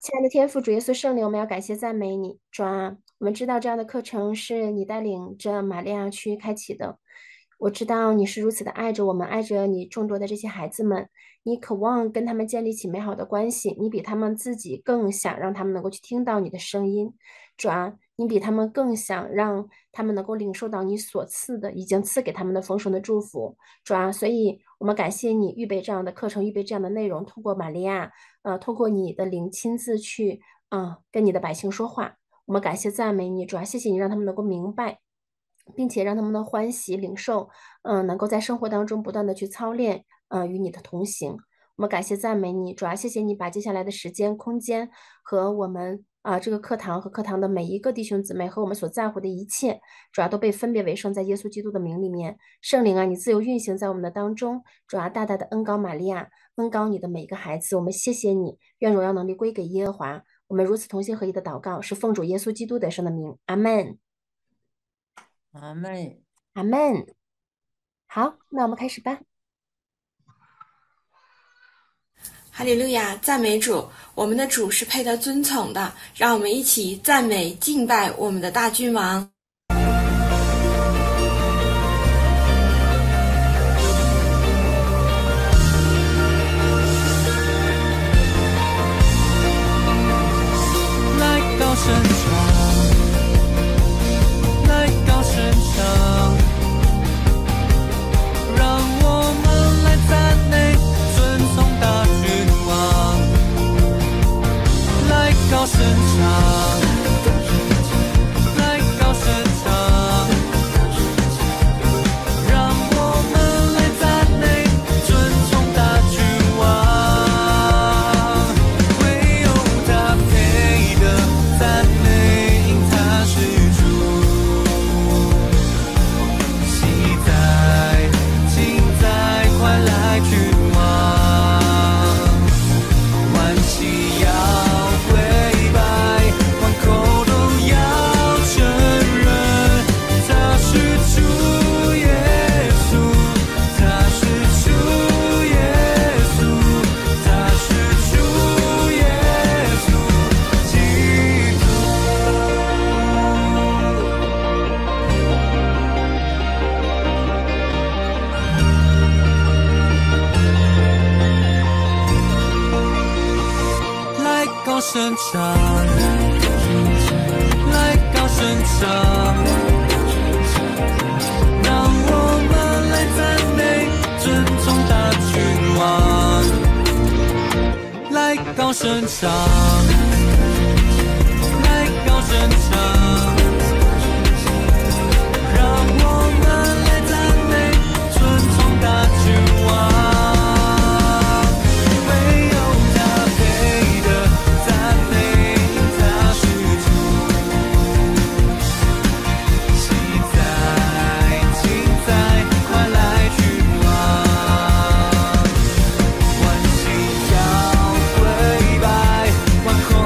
亲爱的天父，主耶稣圣灵，我们要感谢赞美你，主啊，我们知道这样的课程是你带领着玛利亚去开启的。我知道你是如此的爱着我们，爱着你众多的这些孩子们，你渴望跟他们建立起美好的关系，你比他们自己更想让他们能够去听到你的声音，主啊，你比他们更想让他们能够领受到你所赐的，已经赐给他们的丰盛的祝福，主啊，所以我们感谢你预备这样的课程，预备这样的内容，通过玛利亚。透过你的灵亲自去跟你的百姓说话。我们感谢赞美你，主要谢谢你让他们能够明白，并且让他们的欢喜领受，能够在生活当中不断的去操练，与你的同行。我们感谢赞美你，主要谢谢你把接下来的时间、空间和我们这个课堂和课堂的每一个弟兄姊妹和我们所在乎的一切，主要都被分别为圣在耶稣基督的名里面。圣灵啊，你自由运行在我们的当中，主要大大的恩高玛利亚。恩高你的每一个孩子，我们谢谢你，愿荣耀能力归给耶和华。我们如此同心合一的祷告，是奉主耶稣基督得胜的名，阿门， 阿妹， 阿门。好，那我们开始吧。 哈利路亚，赞美主！我们的主是配得尊崇的，让我们一起赞美敬拜我们的大君王。 来高声唱，来高声唱，让我们来赞美尊崇大君王。来高声唱，来高声唱，让我们来赞美尊崇大君王。唯有他配得赞美，因他是主。喜在，今在，快来君王，万膝要跪拜，万口都要承认，他是主耶稣，他是主耶稣，他是主耶稣基督。来高声唱，来高声唱，让我们来赞美尊崇大君王。来高声唱，来高声唱，让我们来赞美尊崇大君王。唯有他配得赞美，因他是主。喜在，今在，快来君王。万膝要跪拜，万口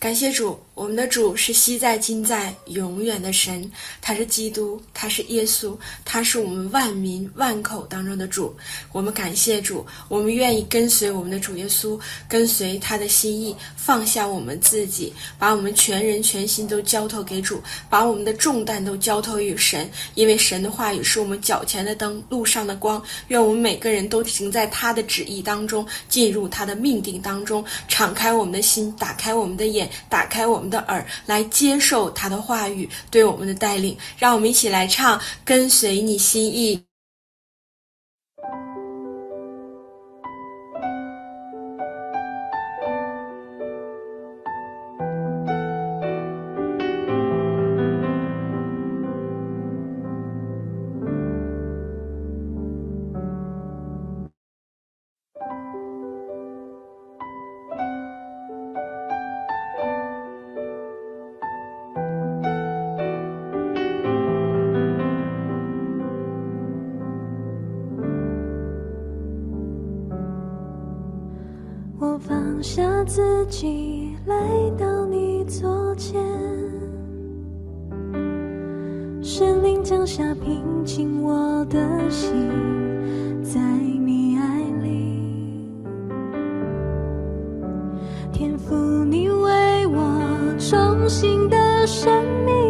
感谢主，我们的主是昔在今在永远的神，他是基督，他是耶稣，他是我们万民万口当中的主。我们感谢主，我们愿意跟随我们的主耶稣，跟随他的心意，放下我们自己，把我们全人全心都交托给主，把我们的重担都交托于神，因为神的话语是我们脚前的灯，路上的光。愿我们每个人都行在他的旨意当中，进入他的命定当中，敞开我们的心，打开我们的眼，打开我们的耳，来接受他的话语对我们的带领。让我们一起来唱跟随你心意。 我放下自己，来到你左前，圣灵降下平静我的心，在你爱里，天父你为我重新的生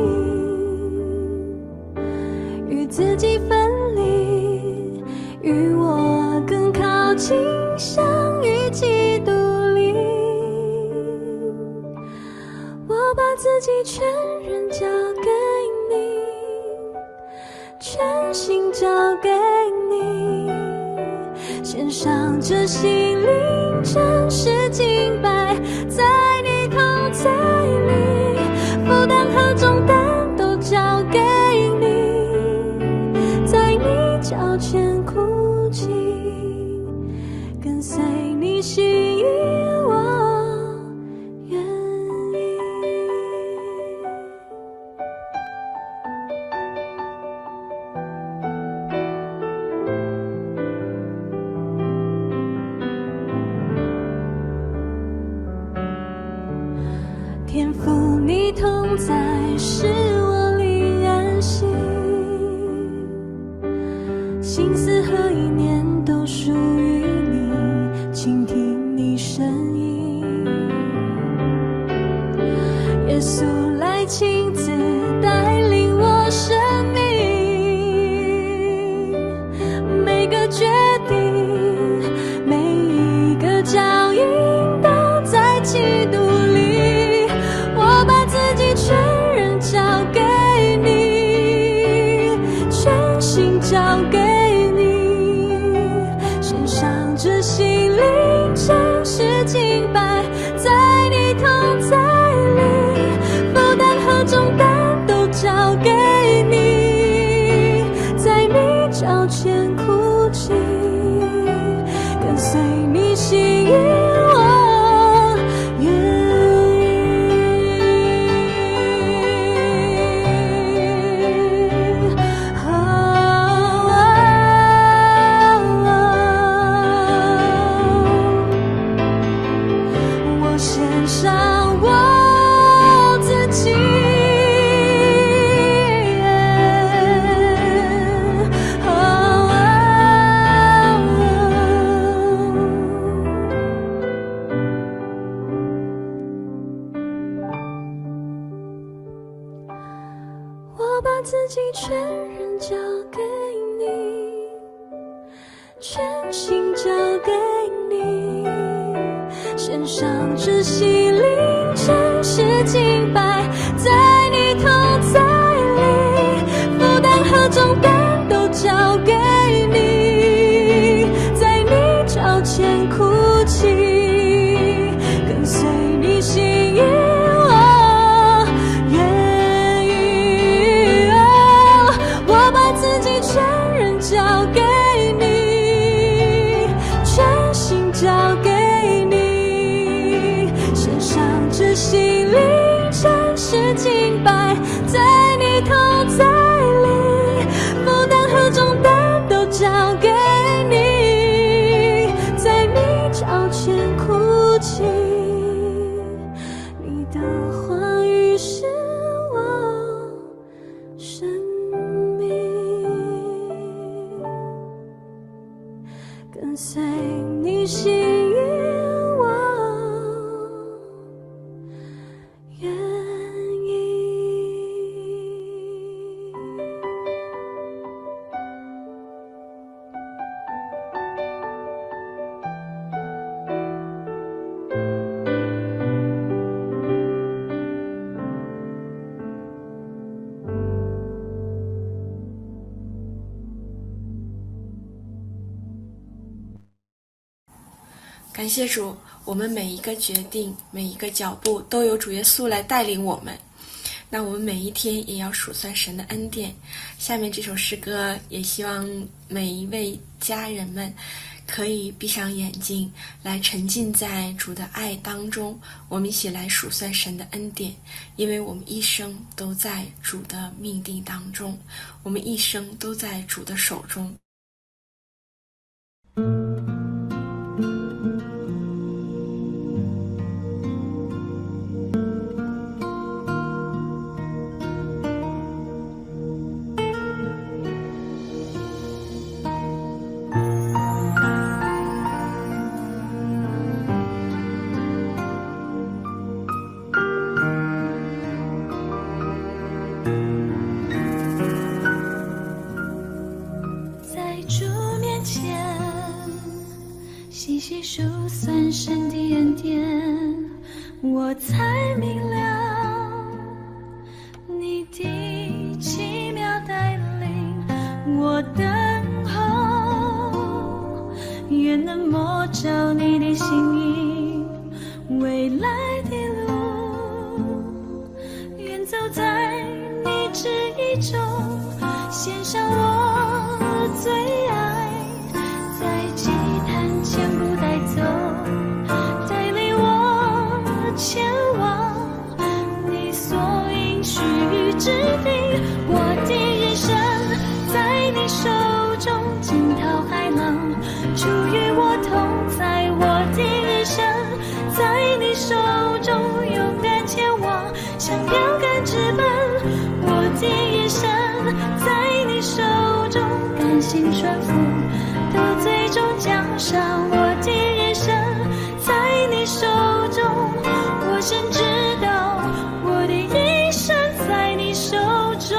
命，与自己分离，与我更靠近，相遇基督里，我把自己全人交给你，全心交给你，献上这心灵，真实敬拜，在你同在里，负担和重担都交给你，在你脚前哭泣，跟随你心意，我愿意。天父你同在，使我灵安息，心思和意念都属于你，倾听你声音。耶稣来亲自带领我生命，每个决定，每一个脚印都在基督里，我把自己全人交给你，全心交给你，献上这心灵，真实敬拜，在你同在里，负担和重担都交给你，在你脚前哭泣，跟随你心意，我愿意。我献上我自己，我把自己全人交给你，全心交给你，献上这心灵，真实敬拜，在你同在里，负担和重担都交给你，在你脚前哭泣，跟随你心意，我愿意。我把自己全人交给你，全心交给你，献上这心灵。 随你心意，我愿意。 感谢主，我们每一个决定，每一个脚步都有主耶稣来带领我们。那我们每一天也要数算神的恩典。下面这首诗歌也希望每一位家人们可以闭上眼睛，来沉浸在主的爱当中。我们一起来数算神的恩典，因为我们一生都在主的命定当中，我们一生都在主的手中。 细数算神的恩典，我才明了你的奇妙带领，我等候，愿能摸着你的心意，未来的路，愿走在你旨意中，献上我最爱，在祭坛前不带走，带领我前往你所应许之地。我的人生在你手中，惊涛骇浪，主与我同在。我的人生在你手中，勇敢前往，像标杆直奔。我的人生在你手中，甘心顺服，得最终奖赏。我的人生在你手中，我深知道我的一生在你手中。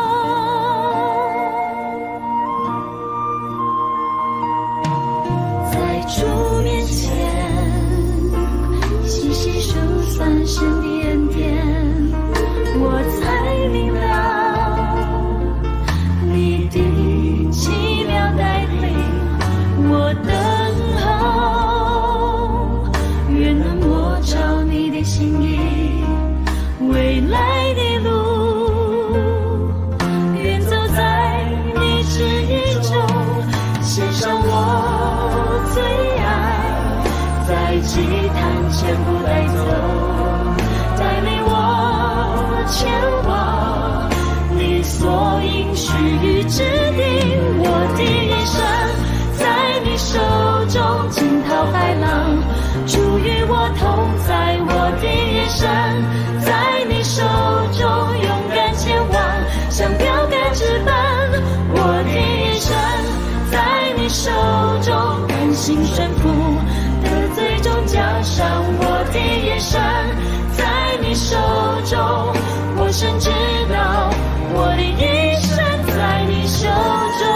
在主面前细细数算神的恩典，我才明了你的奇妙带领，我等候，愿能摸着你的心意，未来的路，愿走在你旨意中，献上我最爱，在祭坛前不带走，带领我前往你所应许之地。我的人生在你手中，惊涛骇浪，主与我同在。我的人生在你手中，勇敢前往，像标杆直奔。我的人生在你手中，甘心顺服，得最终奖赏。我的人生在你手中，我深知道我的一生在你手中。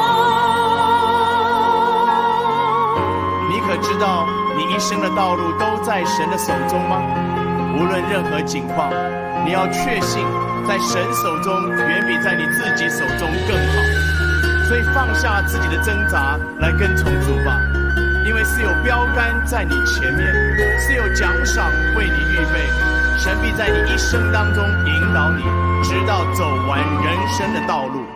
你可知道你一生的道路都在神的手中吗？无论任何境况，你要确信在神手中远比在你自己手中更好。所以放下自己的挣扎，来跟从主吧，因为是有标杆在你前面，是有奖赏为你预备。神必在你一生当中引导你，直到走完人生的道路。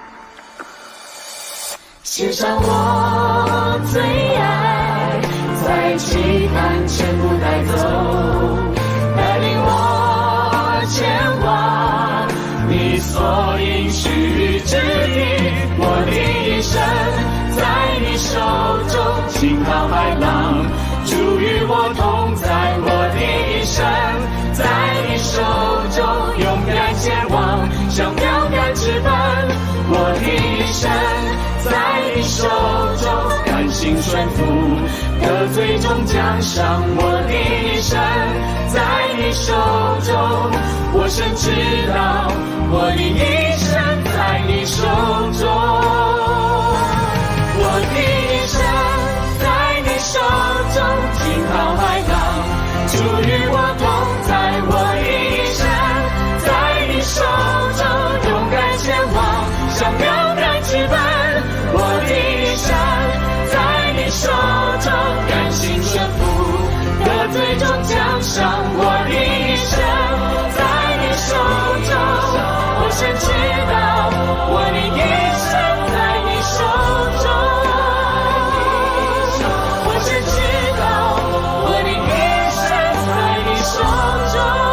献上我最爱，在祭坛前不带走，带领我前往你所应许之地。我的一生在你手中，惊涛骇浪，主与我同在。我的一生在你手中，勇敢前往，像标杆直奔。我的一生在你手中，甘心心顺服，得最终奖赏。我的一生在你手中，我深知道我的一生在你手中，我的一生在你手中，惊涛骇浪，主与我同在。我的一生在你手中，勇敢前往，像鸟敢直奔。我的一生在你手中，甘心顺服，得最终奖赏。我的一生在你手中，我深知道我的一生在你手中，我深知道我的一生在你手中。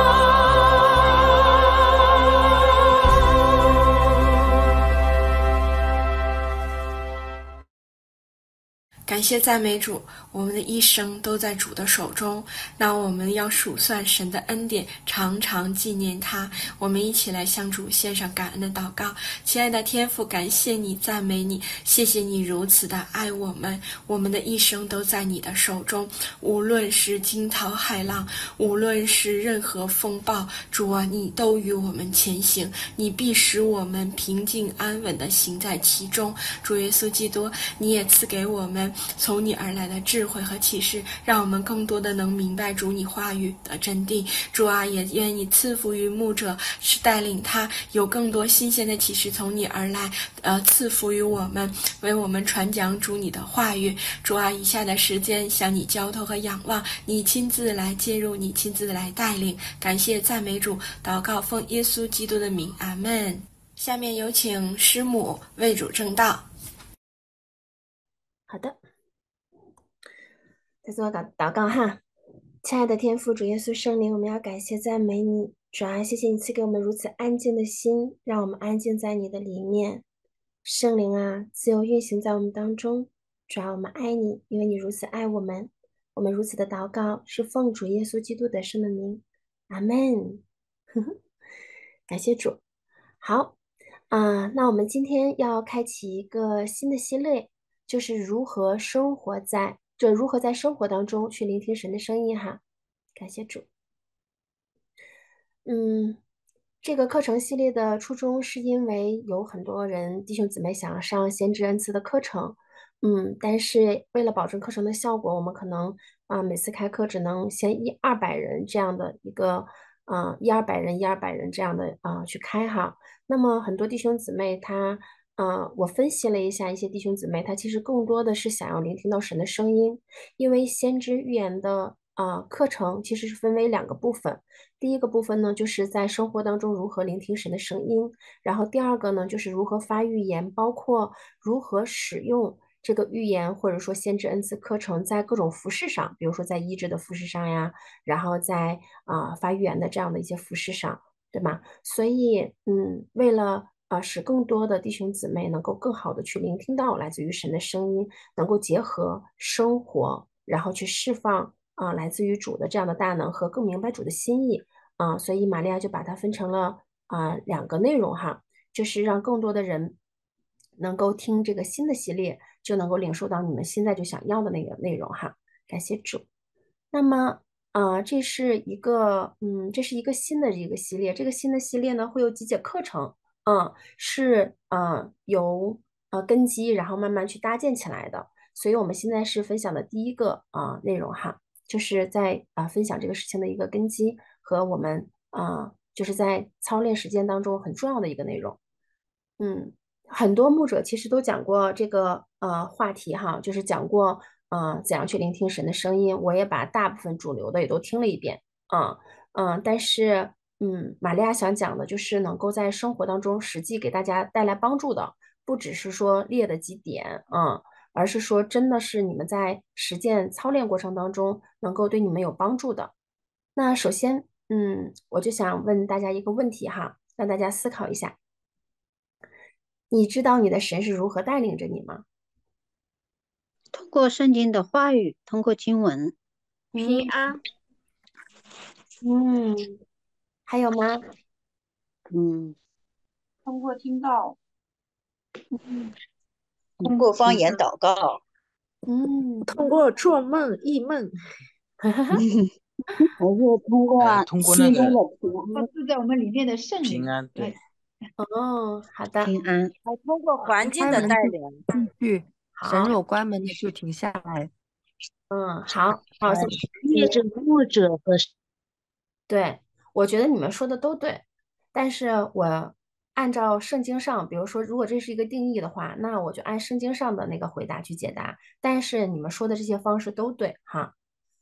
感谢赞美主，我们的一生都在主的手中。那我们要数算神的恩典，常常纪念他。我们一起来向主献上感恩的祷告。亲爱的天父，感谢你，赞美你，谢谢你如此的爱我们。我们的一生都在你的手中，无论是惊涛骇浪，无论是任何风暴，主啊，你都与我们前行，你必使我们平静安稳地行在其中。主耶稣基督，你也赐给我们从你而来的智慧和启示，让我们更多的能明白主你话语的真谛。主啊，也愿你赐福于牧者，是带领他有更多新鲜的启示从你而来，赐福于我们，为我们传讲主你的话语。主啊，以下的时间向你交托和仰望，你亲自来介入，你亲自来带领。感谢赞美主，祷告奉耶稣基督的名，阿们。下面有请师母为主正道。 好的，再做祷告哈。亲爱的天父主耶稣圣灵，我们要感谢赞美你，主啊，谢谢你赐给我们如此安静的心，让我们安静在你的里面。圣灵啊，自由运行在我们当中，主啊，我们爱你，因为你如此爱我们。我们如此的祷告是奉主耶稣基督得胜的名，阿们。感谢主。好那我们今天要开启一个新的系列，就是如何在生活当中去聆听神的声音哈。感谢主。这个课程系列的初衷是因为有很多人弟兄姊妹想要上先知恩赐的课程，但是为了保证课程的效果，我们可能每次开课只能先100-200人这样的一个100-200人这样的去开哈。那么很多弟兄姊妹我分析了一下一些弟兄姊妹，他其实更多的是想要聆听到神的声音，因为先知预言的课程其实是分为2个部分。第一个部分呢，就是在生活当中如何聆听神的声音，然后第二个呢，就是如何发预言，包括如何使用这个预言或者说先知恩赐课程在各种服饰上，比如说在医治的服饰上呀，然后在发预言的这样的一些服饰上，对吗？所以为了使更多的弟兄姊妹能够更好的去聆听到来自于神的声音，能够结合生活，然后去释放来自于主的这样的大能和更明白主的心意所以玛利亚就把它分成了2个内容哈，就是让更多的人能够听这个新的系列，就能够领受到你们现在就想要的那个内容哈。感谢主。那么这是一个新的一个系列，这个新的系列呢会有几节课程，是由根基然后慢慢去搭建起来的。所以我们现在是分享的第一个内容哈，就是在分享这个事情的一个根基和我们就是在操练实践当中很重要的一个内容。很多牧者其实都讲过这个话题哈，就是讲过怎样去聆听神的声音。我也把大部分主流的也都听了一遍但是玛利亚想讲的就是能够在生活当中实际给大家带来帮助的，不只是说列的几点而是说真的是你们在实践操练过程当中能够对你们有帮助的。那首先我就想问大家一个问题哈，让大家思考一下，你知道你的神是如何带领着你吗？ 通过圣经的话语，通过经文。 啊，还有吗？ 通过听到， 通过方言祷告。 嗯， 通过做梦、异梦， 还是通过通过那心中个的平他安住在我们里面的圣灵平安， 来对， 哦，好的， 平安。 还通过环境开门就的带领。 进去，神好， 若关门的就停下来。 好，现在也是牧者和对，我觉得你们说的都对，但是我按照圣经上，比如说，如果这是一个定义的话，那我就按圣经上的那个回答去解答。但是你们说的这些方式都对哈。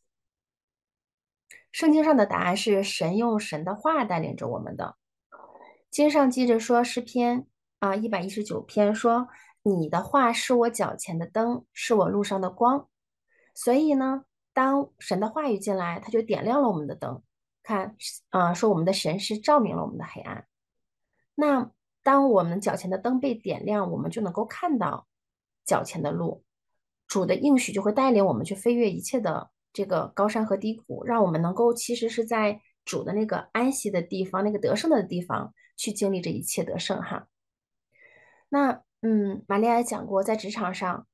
圣经上的答案是神用神的话带领着我们的。经上记着说诗篇119篇说：“你的话是我脚前的灯，是我路上的光。”所以呢，当神的话语进来，它就点亮了我们的灯。看说我们的神是照明了我们的黑暗。那当我们脚前的灯被点亮，我们就能够看到脚前的路。主的应许就会带领我们去飞越一切的这个高山和低谷，让我们能够其实是在主的那个安息的地方，那个得胜的地方去经历这一切得胜哈。那玛利亚也讲过，在职场上，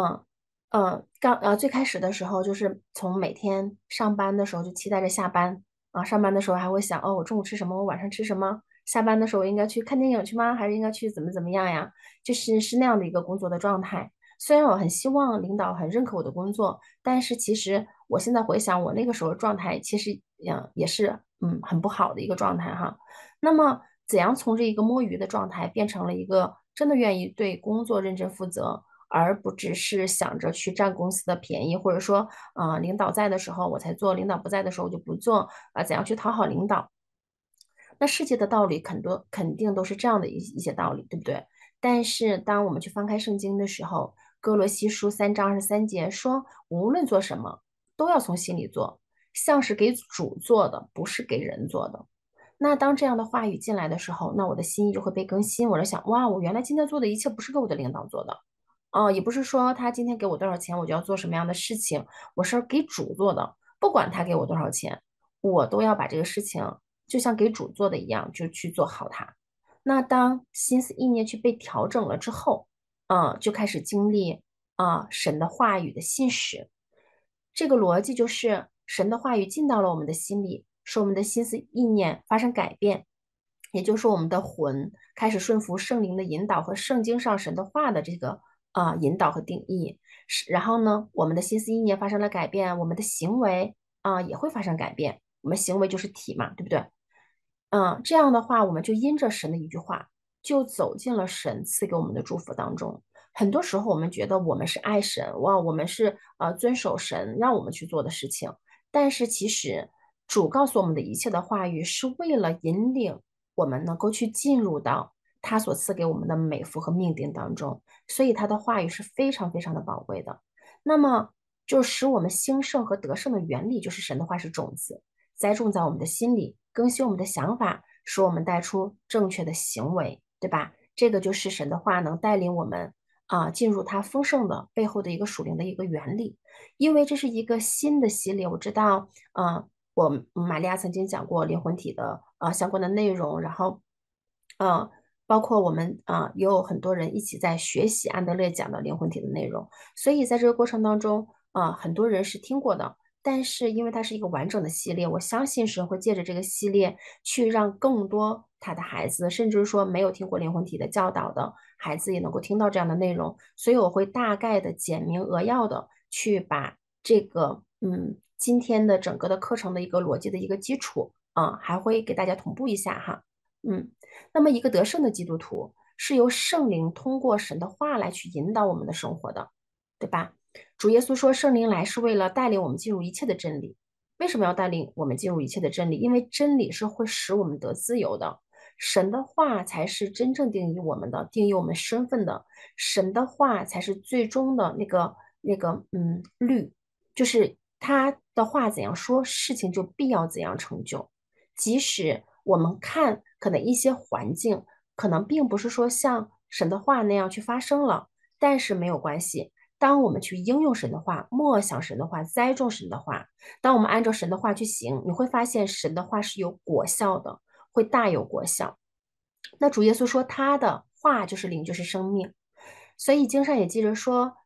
最开始的时候，就是从每天上班的时候就期待着下班啊，上班的时候还会想，哦，我中午吃什么，我晚上吃什么，下班的时候我应该去看电影去吗？还是应该去怎么样呀？就是那样的一个工作的状态。虽然我很希望领导很认可我的工作，但是其实我现在回想，我那个时候状态其实也是很不好的一个状态哈。那么怎样从这一个摸鱼的状态变成了一个真的愿意对工作认真负责，而不只是想着去占公司的便宜，或者说领导在的时候我才做，领导不在的时候我就不做怎样去讨好领导？那世界的道理肯定都是这样的一些道理，对不对？但是当我们去翻开圣经的时候，哥罗西书3章23节说，无论做什么，都要从心里做，像是给主做的，不是给人做的。那当这样的话语进来的时候，那我的心意就会被更新。我就想，哇，我原来今天做的一切不是给我的领导做的，也不是说他今天给我多少钱，我就要做什么样的事情，我是给主做的，不管他给我多少钱，我都要把这个事情就像给主做的一样，就去做好它。那当心思意念去被调整了之后，就开始经历神的话语的信实。这个逻辑就是神的话语进到了我们的心里，使我们的心思意念发生改变，也就是说我们的魂开始顺服圣灵的引导和圣经上神的话的这个引导和定义。然后呢，我们的心思意念发生了改变，我们的行为也会发生改变。我们行为就是体嘛，对不对？这样的话，我们就因着神的一句话，就走进了神赐给我们的祝福当中。很多时候，我们觉得我们是爱神，哇，我们是遵守神让我们去做的事情，但是其实主告诉我们的一切的话语，是为了引领我们能够去进入到他所赐给我们的美福和命定当中，所以他的话语是非常非常的宝贵的。那么，就使我们兴盛和得胜的原理，就是神的话是种子，栽种在我们的心里，更新我们的想法，使我们带出正确的行为，对吧？这个就是神的话能带领我们进入它丰盛的背后的一个属灵的一个原理。因为这是一个新的系列，我知道，我玛利亚曾经讲过灵魂体的相关的内容，然后，包括我们也有很多人一起在学习安德烈讲的灵魂体的内容，所以在这个过程当中，很多人是听过的。但是因为它是一个完整的系列，我相信神会借着这个系列去让更多他的孩子，甚至说没有听过灵魂体的教导的孩子也能够听到这样的内容。所以我会大概的简明扼要的去把这个今天的整个的课程的一个逻辑的一个基础还会给大家同步一下哈。那么一个得胜的基督徒是由圣灵通过神的话来去引导我们的生活的，对吧？主耶稣说，圣灵来是为了带领我们进入一切的真理。为什么要带领我们进入一切的真理？因为真理是会使我们得自由的。神的话才是真正定义我们的，定义我们身份的。神的话才是最终的律，就是他的话怎样说，事情就必要怎样成就。即使我们看可能一些环境可能并不是说像神的话那样去发生了，但是没有关系。当我们去应用神的话，默想神的话，栽种神的话，当我们按照神的话去行，你会发现神的话是有果效的，会大有果效。那主耶稣说他的话就是灵，就是生命。所以经上也记着说，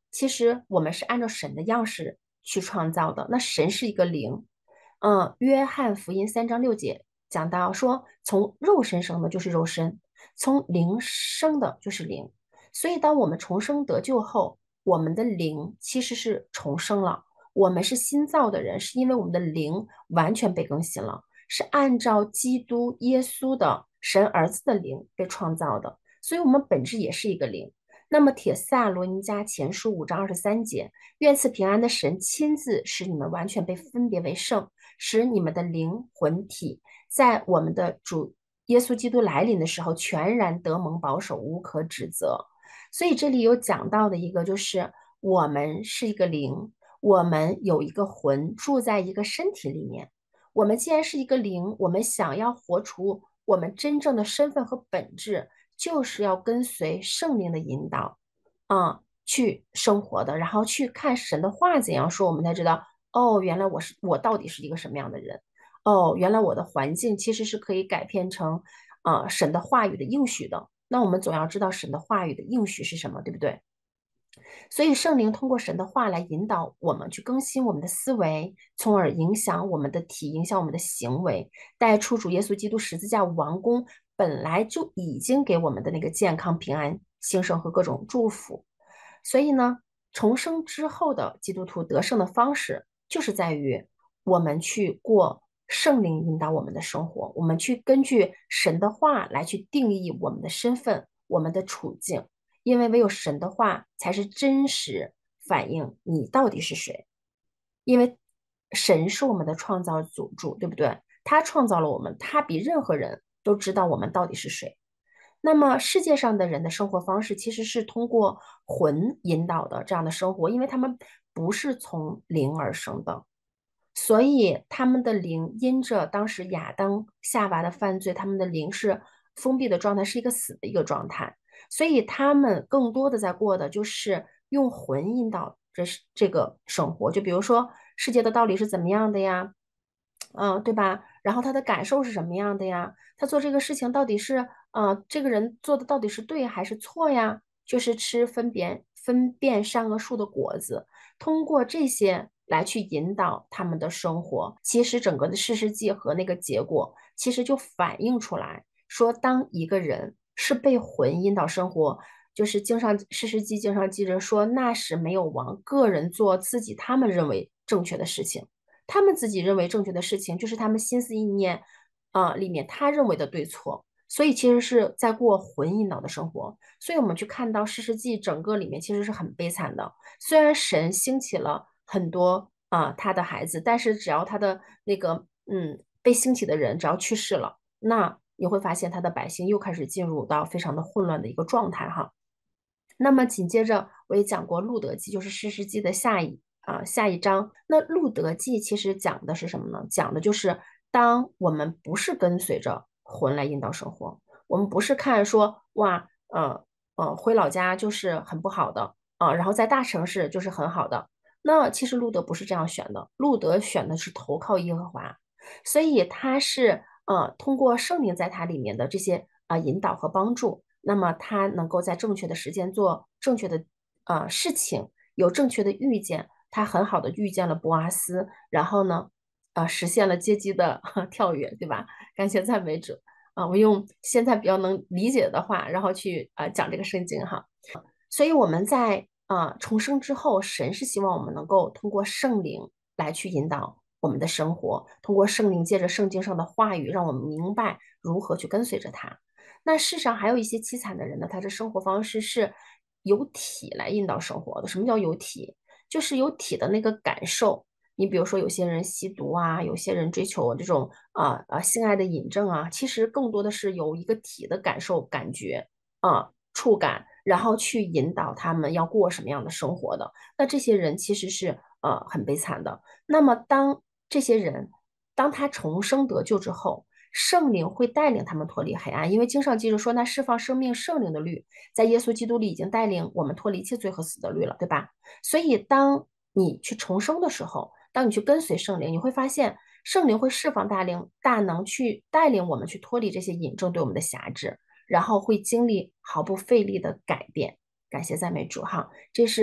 其实我们是按照神的样式去创造的。那神是一个灵，约翰福音3章6节讲到说，从肉身生的就是肉身，从灵生的就是灵。所以当我们重生得救后，我们的灵其实是重生了，我们是新造的人，是因为我们的灵完全被更新了，是按照基督耶稣的神儿子的灵被创造的，所以我们本质也是一个灵。那么帖撒罗尼迦前书5章23节，愿赐平安的神亲自使你们完全被分别为圣，使你们的灵魂体在我们的主耶稣基督来临的时候全然得蒙保守，无可指责。所以这里有讲到的一个就是我们是一个灵，我们有一个魂住在一个身体里面。我们既然是一个灵，我们想要活出我们真正的身份和本质，就是要跟随圣灵的引导，去生活的，然后去看神的话怎样说，我们才知道，哦，原来我到底是一个什么样的人，哦，原来我的环境其实是可以改变成神的话语的应许的。那我们总要知道神的话语的应许是什么，对不对？所以圣灵通过神的话来引导我们去更新我们的思维，从而影响我们的体，影响我们的行为，带出主耶稣基督十字架完工本来就已经给我们的那个健康、平安、兴盛和各种祝福。所以呢，重生之后的基督徒得胜的方式，就是在于我们去过圣灵引导我们的生活，我们去根据神的话来去定义我们的身份、我们的处境。因为唯有神的话才是真实反映你到底是谁，因为神是我们的创造主，对不对？他创造了我们，他比任何人都知道我们到底是谁。那么世界上的人的生活方式其实是通过魂引导的这样的生活，因为他们不是从灵而生的，所以他们的灵因着当时亚当夏娃的犯罪，他们的灵是封闭的状态，是一个死的一个状态。所以他们更多的在过的就是用魂引导这个生活，就比如说世界的道理是怎么样的呀，对吧？然后他的感受是什么样的呀？他做这个事情到底是，这个人做的到底是对还是错呀？就是吃分辨善恶树的果子，通过这些来去引导他们的生活。其实整个的事实记和那个结果，其实就反映出来说，当一个人是被魂引导生活，就是士师记经上记着说，那时没有王，个人做自己他们认为正确的事情，他们自己认为正确的事情，就是他们心思意念里面他认为的对错，所以其实是在过魂引导的生活。所以我们去看到士师记整个里面其实是很悲惨的，虽然神兴起了很多他的孩子，但是只要他的那个被兴起的人只要去世了，那你会发现他的百姓又开始进入到非常的混乱的一个状态哈。那么紧接着我也讲过路德记，就是士师记的下一章。那路德记其实讲的是什么呢？讲的就是当我们不是跟随着魂来引导生活，我们不是看说哇回老家就是很不好的然后在大城市就是很好的。那其实路德不是这样选的，路德选的是投靠耶和华，所以他是通过圣灵在他里面的这些引导和帮助，那么他能够在正确的时间做正确的事情，有正确的预见，他很好的预见了波阿斯，然后呢实现了阶级的跳跃，对吧？感谢赞美主我用现在比较能理解的话，然后去讲这个圣经哈。所以我们在重生之后，神是希望我们能够通过圣灵来去引导我们的生活，通过圣灵借着圣经上的话语，让我们明白如何去跟随着他。那世上还有一些凄惨的人呢，他的生活方式是由体来引导生活的。什么叫由体？就是有体的那个感受。你比如说，有些人吸毒有些人追求这种性爱的瘾症其实更多的是有一个体的感受、感觉触感，然后去引导他们要过什么样的生活的。那这些人其实是很悲惨的。那么当这些人当他重生得救之后，圣灵会带领他们脱离黑暗，因为经上记着说，那释放生命圣灵的律，在耶稣基督里已经带领我们脱离一切罪和死的律了，对吧？所以当你去重生的时候，当你去跟随圣灵，你会发现圣灵会释放大能去带领我们去脱离这些瘾症对我们的辖制，然后会经历毫不费力的改变。感谢赞美主哈，这是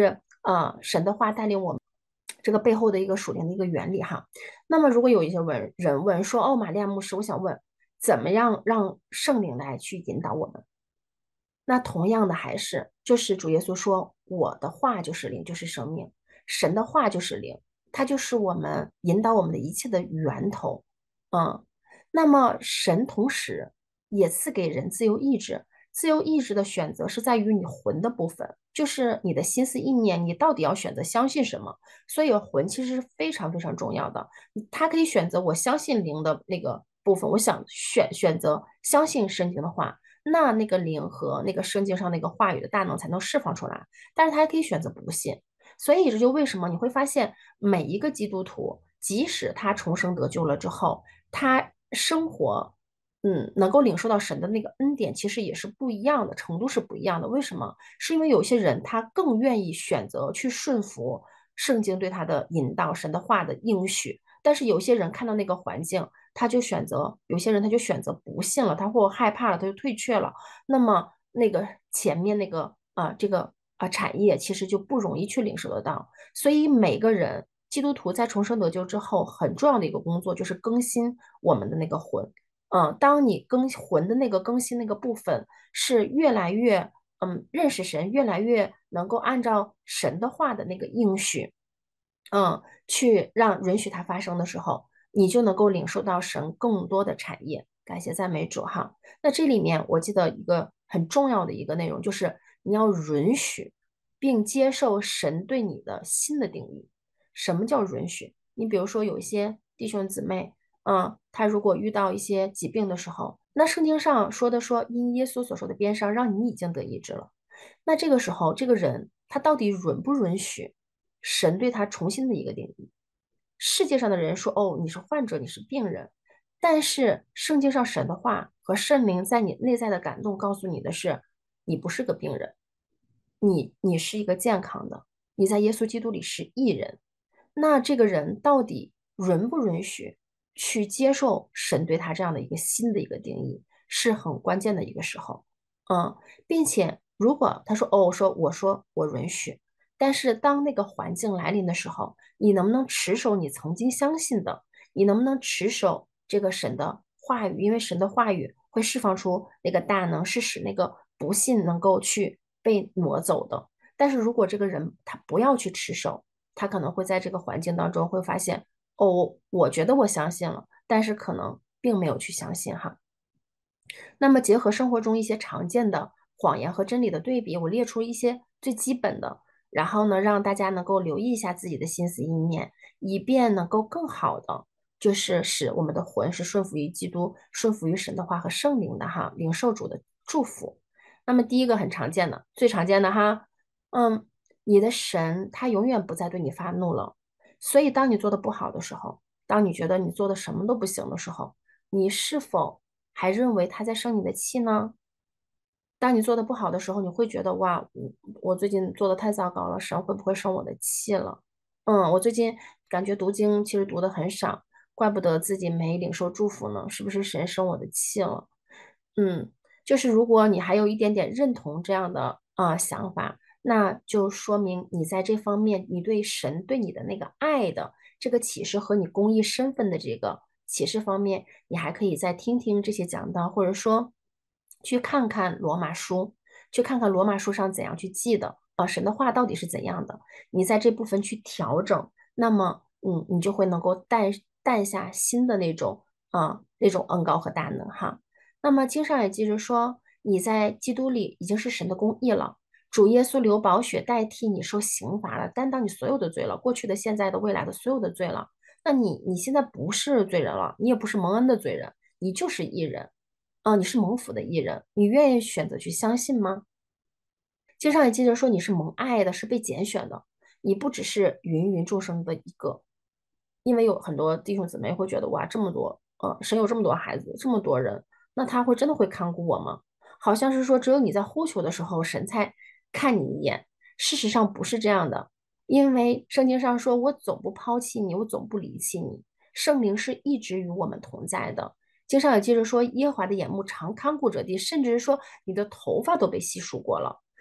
神的话带领我们这个背后的一个属灵的一个原理哈。那么如果有一些人问说，哦，玛利亚牧师，我想问，怎么样让圣灵来去引导我们？那同样的还是就是主耶稣说，我的话就是灵，就是生命，神的话就是灵，它就是我们引导我们的一切的源头。那么神同时也赐给人自由意志，自由意志的选择是在于你魂的部分，就是你的心思意念，你到底要选择相信什么。所以魂其实是非常非常重要的，它可以选择我相信灵的那个部分，我想选择相信圣经的话。那个灵和那个圣经上那个话语的大能才能释放出来，但是他还可以选择不信，所以这就为什么你会发现每一个基督徒，即使他重生得救了之后，他生活，能够领受到神的那个恩典，其实也是不一样的，程度是不一样的。为什么？是因为有些人他更愿意选择去顺服圣经对他的引导，神的话的应许，但是有些人看到那个环境，他就选择，有些人他就选择不信了，他或害怕了，他就退却了。那么那个前面那个这个产业其实就不容易去领受得到。所以每个人基督徒在重生得救之后，很重要的一个工作就是更新我们的那个魂。当你魂的那个更新那个部分是越来越认识神，越来越能够按照神的话的那个应许，去允许它发生的时候，你就能够领受到神更多的产业。感谢赞美主哈。那这里面我记得一个很重要的一个内容，就是你要允许并接受神对你的新的定义。什么叫允许？你比如说有一些弟兄姊妹，他如果遇到一些疾病的时候，那圣经上说因耶稣所受的鞭伤，让你已经得医治了。那这个时候，这个人他到底允不允许神对他重新的一个定义？世界上的人说，哦，你是患者，你是病人，但是圣经上神的话和圣灵在你内在的感动告诉你的是，你不是个病人，你是一个健康的，你在耶稣基督里是义人。那这个人到底允不允许去接受神对他这样的一个新的一个定义，是很关键的一个时候。并且如果他说，我允许，但是当那个环境来临的时候，你能不能持守你曾经相信的？你能不能持守这个神的话语？因为神的话语会释放出那个大能，是使那个不信能够去被挪走的。但是如果这个人他不要去持守，他可能会在这个环境当中会发现，我觉得我相信了，但是可能并没有去相信哈。那么结合生活中一些常见的谎言和真理的对比，我列出一些最基本的，然后呢，让大家能够留意一下自己的心思意念，以便能够更好的就是使我们的魂是顺服于基督，顺服于神的话和圣灵的哈，领受主的祝福。那么第一个很常见的，最常见的哈，你的神他永远不再对你发怒了，所以当你做的不好的时候，当你觉得你做的什么都不行的时候，你是否还认为他在生你的气呢？当你做的不好的时候，你会觉得哇，我最近做的太糟糕了，神会不会生我的气了？我最近感觉读经其实读的很少，怪不得自己没领受祝福呢，是不是神生我的气了？就是如果你还有一点点认同这样的想法，那就说明你在这方面，你对神对你的那个爱的这个启示和你公益身份的这个启示方面，你还可以再听听这些讲道，或者说去看看罗马书，去看看罗马书上怎样去记的神的话到底是怎样的，你在这部分去调整，那么你就会能够带下新的那种恩膏和大能哈。那么经上也记着说，你在基督里已经是神的公义了。主耶稣流宝血代替你受刑罚了，担当你所有的罪了，过去的、现在的、未来的所有的罪了。那你现在不是罪人了，你也不是蒙恩的罪人，你就是义人你是蒙福的义人。你愿意选择去相信吗？经上也记着说你是蒙爱的，是被拣选的，你不只是芸芸众生的一个。因为有很多弟兄姊妹会觉得哇，这么多神有这么多孩子，这么多人，那他真的会看顾我吗？好像是说只有你在呼求的时候，神才看你一眼。事实上不是这样的，因为圣经上说，我总不抛弃你，我总不离弃你。圣灵是一直与我们同在的。经上也记着说，耶和华的眼目常看顾着地，甚至是说你的头发都被细数过了。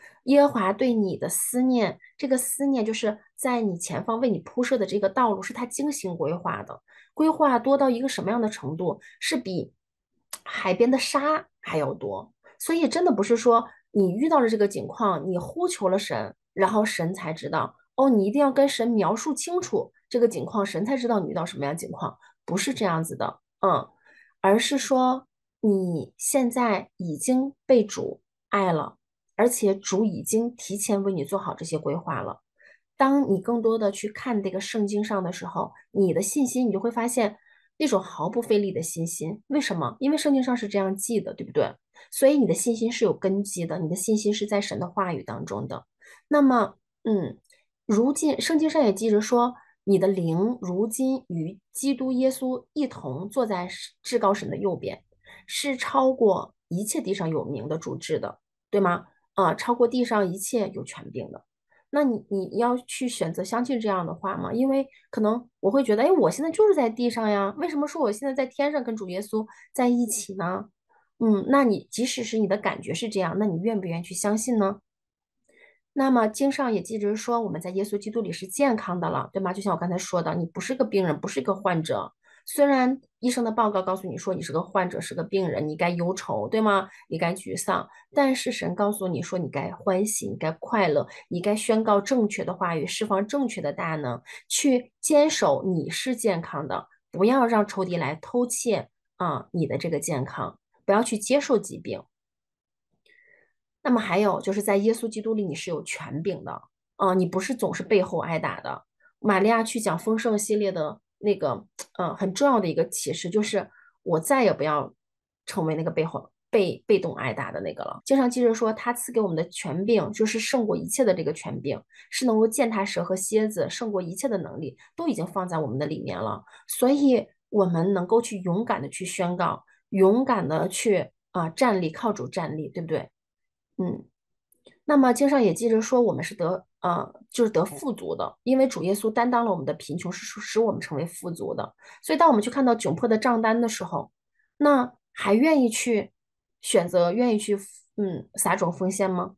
耶和华对你的思念，这个思念就是在你前方为你铺设的这个道路，是他精心规划的，规划多到一个什么样的程度？是比海边的沙还要多。所以真的不是说你遇到了这个情况，你呼求了神，然后神才知道。哦，你一定要跟神描述清楚这个情况，神才知道你遇到什么样的情况，不是这样子的，而是说你现在已经被主爱了。而且主已经提前为你做好这些规划了。当你更多的去看这个圣经上的时候，你的信心你就会发现那种毫不费力的信心。为什么？因为圣经上是这样记的，对不对？所以你的信心是有根基的，你的信心是在神的话语当中的。那么，如今圣经上也记着说，你的灵如今与基督耶稣一同坐在至高神的右边，是超过一切地上有名的主治的，对吗？超过地上一切有权柄的。那你要去选择相信这样的话吗？因为可能我会觉得，哎，我现在就是在地上呀，为什么说我现在在天上跟主耶稣在一起呢？那你即使是你的感觉是这样，那你愿不愿意去相信呢？那么经上也记着说，我们在耶稣基督里是健康的了，对吗？就像我刚才说的，你不是个病人，不是一个患者。虽然医生的报告告诉你说你是个患者，是个病人，你该忧愁，对吗？你该沮丧，但是神告诉你说你该欢喜，你该快乐，你该宣告正确的话语，释放正确的大能，去坚守你是健康的，不要让仇敌来偷窃你的这个健康，不要去接受疾病。那么还有就是在耶稣基督里你是有权柄的，你不是总是背后挨打的。玛利亚去讲丰盛系列的那个，很重要的一个启示就是我再也不要成为那个背后被动挨打的那个了。经常记着说，他赐给我们的权柄就是胜过一切的这个权柄，是能够践踏蛇和蝎子，胜过一切的能力，都已经放在我们的里面了。所以我们能够去勇敢的去宣告，勇敢的去站立，靠主站立，对不对？那么经上也记着说，我们是就是得富足的，因为主耶稣担当了我们的贫穷，是使我们成为富足的。所以当我们去看到窘迫的账单的时候，那还愿意去选择，愿意去撒种奉献吗？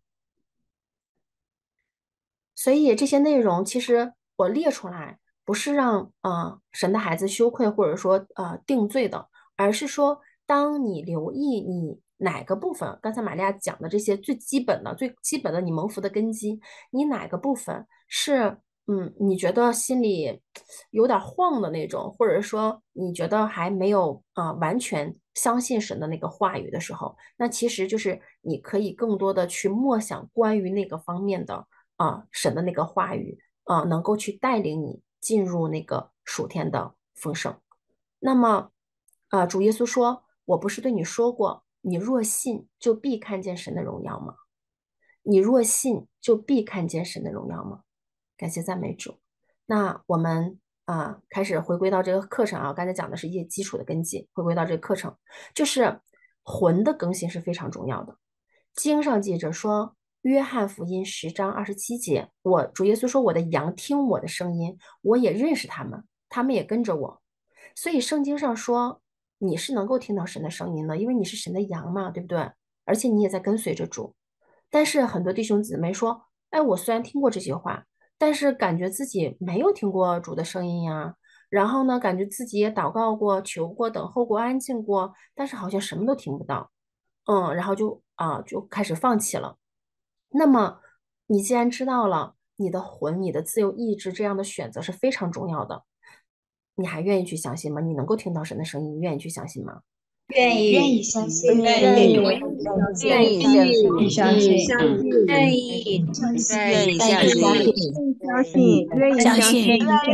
所以这些内容其实我列出来，不是让神的孩子羞愧或者说定罪的，而是说当你留意你哪个部分，刚才玛利亚讲的这些最基本的你蒙福的根基，你哪个部分是你觉得心里有点晃的那种，或者说你觉得还没有完全相信神的那个话语的时候，那其实就是你可以更多的去默想关于那个方面的。神的那个话语能够去带领你进入那个属天的丰盛。那么，主耶稣说：“我不是对你说过，你若信，就必看见神的荣耀吗？你若信，就必看见神的荣耀吗？”感谢赞美主。那我们开始回归到这个课程啊，刚才讲的是一些基础的根基，回归到这个课程，就是魂的更新是非常重要的。经上记着说。约翰福音10章27节，主耶稣说：“我的羊听我的声音，我也认识他们，他们也跟着我。”所以圣经上说你是能够听到神的声音的，因为你是神的羊嘛，对不对？而且你也在跟随着主。但是很多弟兄姊妹说：“哎，我虽然听过这些话，但是感觉自己没有听过主的声音呀。然后呢，感觉自己也祷告过、求过、等候过、安静过，但是好像什么都听不到。然后就开始放弃了。”那么，你既然知道了你的魂、你的自由意志这样的选择是非常重要的，你还愿意去相信吗？你能够听到神的声音，你愿意去相信吗？ 愿意相信， 愿意愿意相信， 相信， 愿意愿意相信， 相信，愿意相信，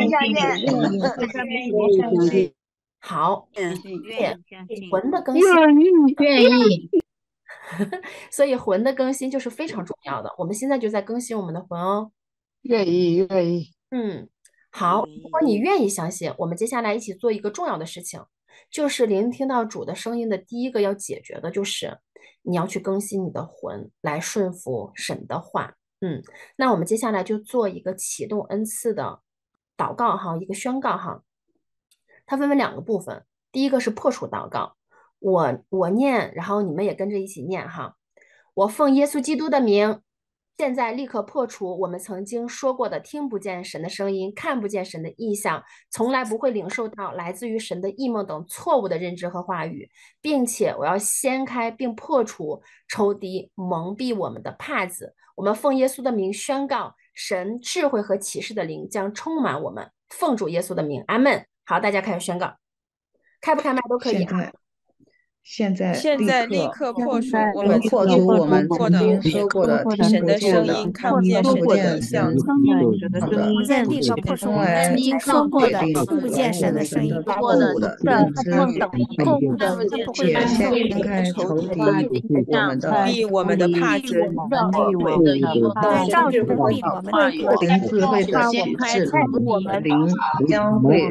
好，魂的更新， 愿意。 所以魂的更新就是非常重要的。我们现在就在更新我们的魂哦。 愿意。 好，如果你愿意相信，我们接下来一起做一个重要的事情，就是聆听到主的声音的第一个要解决的就是你要去更新你的魂，来顺服神的话。那我们接下来就做一个启动恩赐的祷告哈，一个宣告哈。它分为两个部分，第一个是破除祷告，我念，然后你们也跟着一起念哈。我奉耶稣基督的名现在立刻破除我们曾经说过的听不见神的声音、看不见神的意象，从来不会领受到来自于神的异梦等错误的认知和话语，并且我要掀开并破除仇敌蒙蔽我们的帕子。我们奉耶稣的名宣告，神智慧和启示的灵将充满我们。奉主耶稣的名，阿门。好，大家开始宣告，开不开麦都可以啊。 现在立刻破除我们破除我们曾经说过的听神的声音、看不见神的意象。 现在立刻破除我们曾经说过的听不见神的声音、 错误的认知， 不会且掀开仇敌避我们的帕子， 对照着避我们的灵智慧的启示，灵将会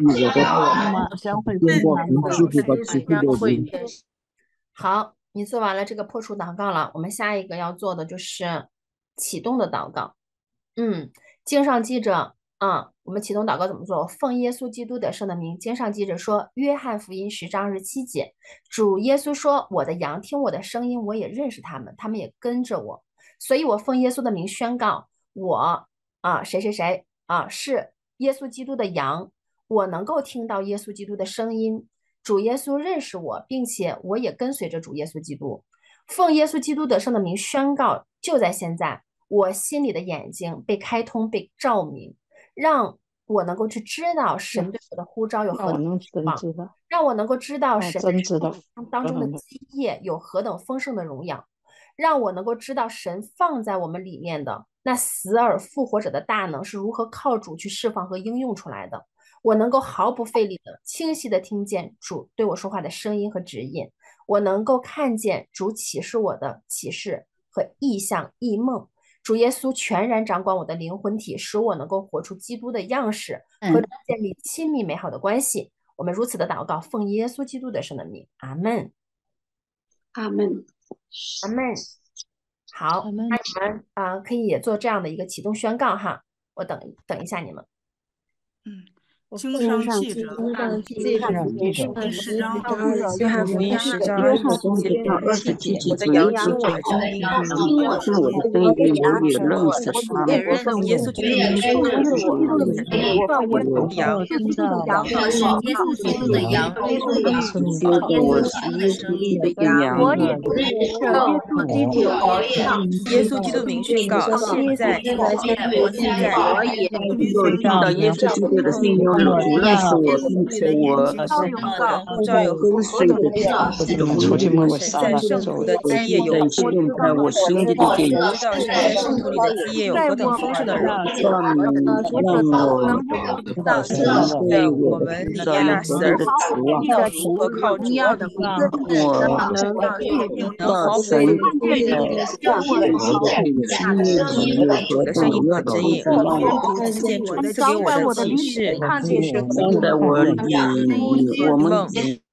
好，你做完了这个破除祷告了，我们下一个要做的就是启动的祷告。经上记着我们启动祷告怎么做？奉耶稣基督得胜的名，经上记着说，约翰福音10章27节，主耶稣说，我的羊听我的声音，我也认识他们，他们也跟着我。所以我奉耶稣的名宣告，我谁谁谁是耶稣基督的羊，我能够听到耶稣基督的声音，主耶稣认识我，并且我也跟随着主耶稣基督。奉耶稣基督得胜的名宣告，就在现在，我心里的眼睛被开通，被照明，让我能够去知道神对我的呼召有何等棒，让我能够知道神当中的基业有何等丰盛的荣耀，让我能够知道神放在我们里面的那死而复活者的大能是如何靠主去释放和应用出来的。我能够毫不费力的清晰的听见主对我说话的声音和指引，我能够看见主启示我的启示和异象异梦。主耶稣全然掌管我的灵魂体，使我能够活出基督的样式和建立亲密美好的关系。我们如此的祷告，奉耶稣基督的圣名，阿门， 阿门， 阿门。好，那你们可以也做这样的一个启动宣告哈，我等一下你们。 经上记着，约翰福音10章27节，我的羊听我的声音，听我的声音，我也认识他们。我奉耶稣基督的名宣告，我的羊听到我是耶稣基督的羊，我是耶稣基督的羊，我也耶稣基督名宣告，现在我也听到耶稣基督的声音。主认识我，并且我跟随的出去摸在圣徒的基业有在我兄弟的殿， 知道神在圣徒里的基业有何等丰盛的荣耀， 让我知道神在我们里面那死而的指望， 要如何靠主我到神主的声音和指引，看见主赐给我的启示。 在我里，我们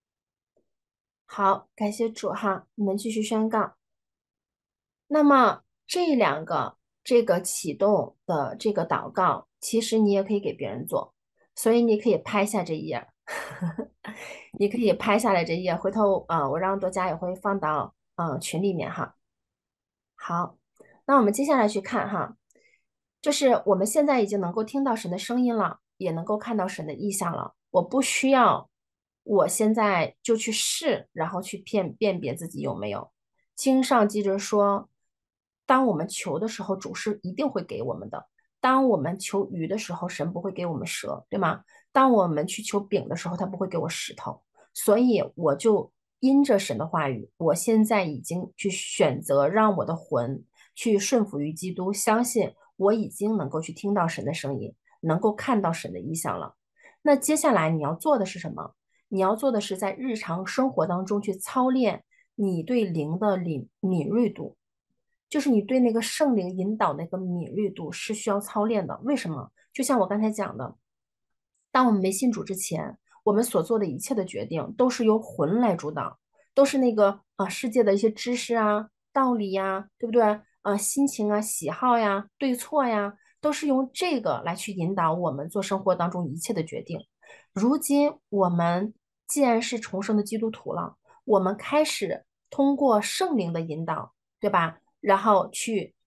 好，感谢主哈，你们继续宣告。那么这两个启动的这个祷告，其实你也可以给别人做，所以你可以拍下这一页，你可以拍下来这一页，回头我让多加也会放到群里面哈。好，那我们接下来去看哈，就是我们现在已经能够听到神的声音了，也能够看到神的意象了。我不需要我现在就去试，然后去辨别自己有没有。经上记着说，当我们求的时候，主是一定会给我们的。当我们求鱼的时候，神不会给我们蛇，对吗？当我们去求饼的时候，他不会给我石头。所以我就因着神的话语，我现在已经去选择让我的魂去顺服于基督，相信我已经能够去听到神的声音，能够看到神的意象了。那接下来你要做的是什么？你要做的是在日常生活当中去操练你对灵的敏锐度，就是你对那个圣灵引导那个敏锐度是需要操练的。为什么？就像我刚才讲的，当我们没信主之前，我们所做的一切的决定都是由魂来主导，都是那个世界的一些知识啊、道理呀，对不对？心情啊、喜好呀、对错呀，都是用这个来去引导我们做生活当中一切的决定。如今我们既然是重生的基督徒了，我们开始通过圣灵的引导，对吧？然后去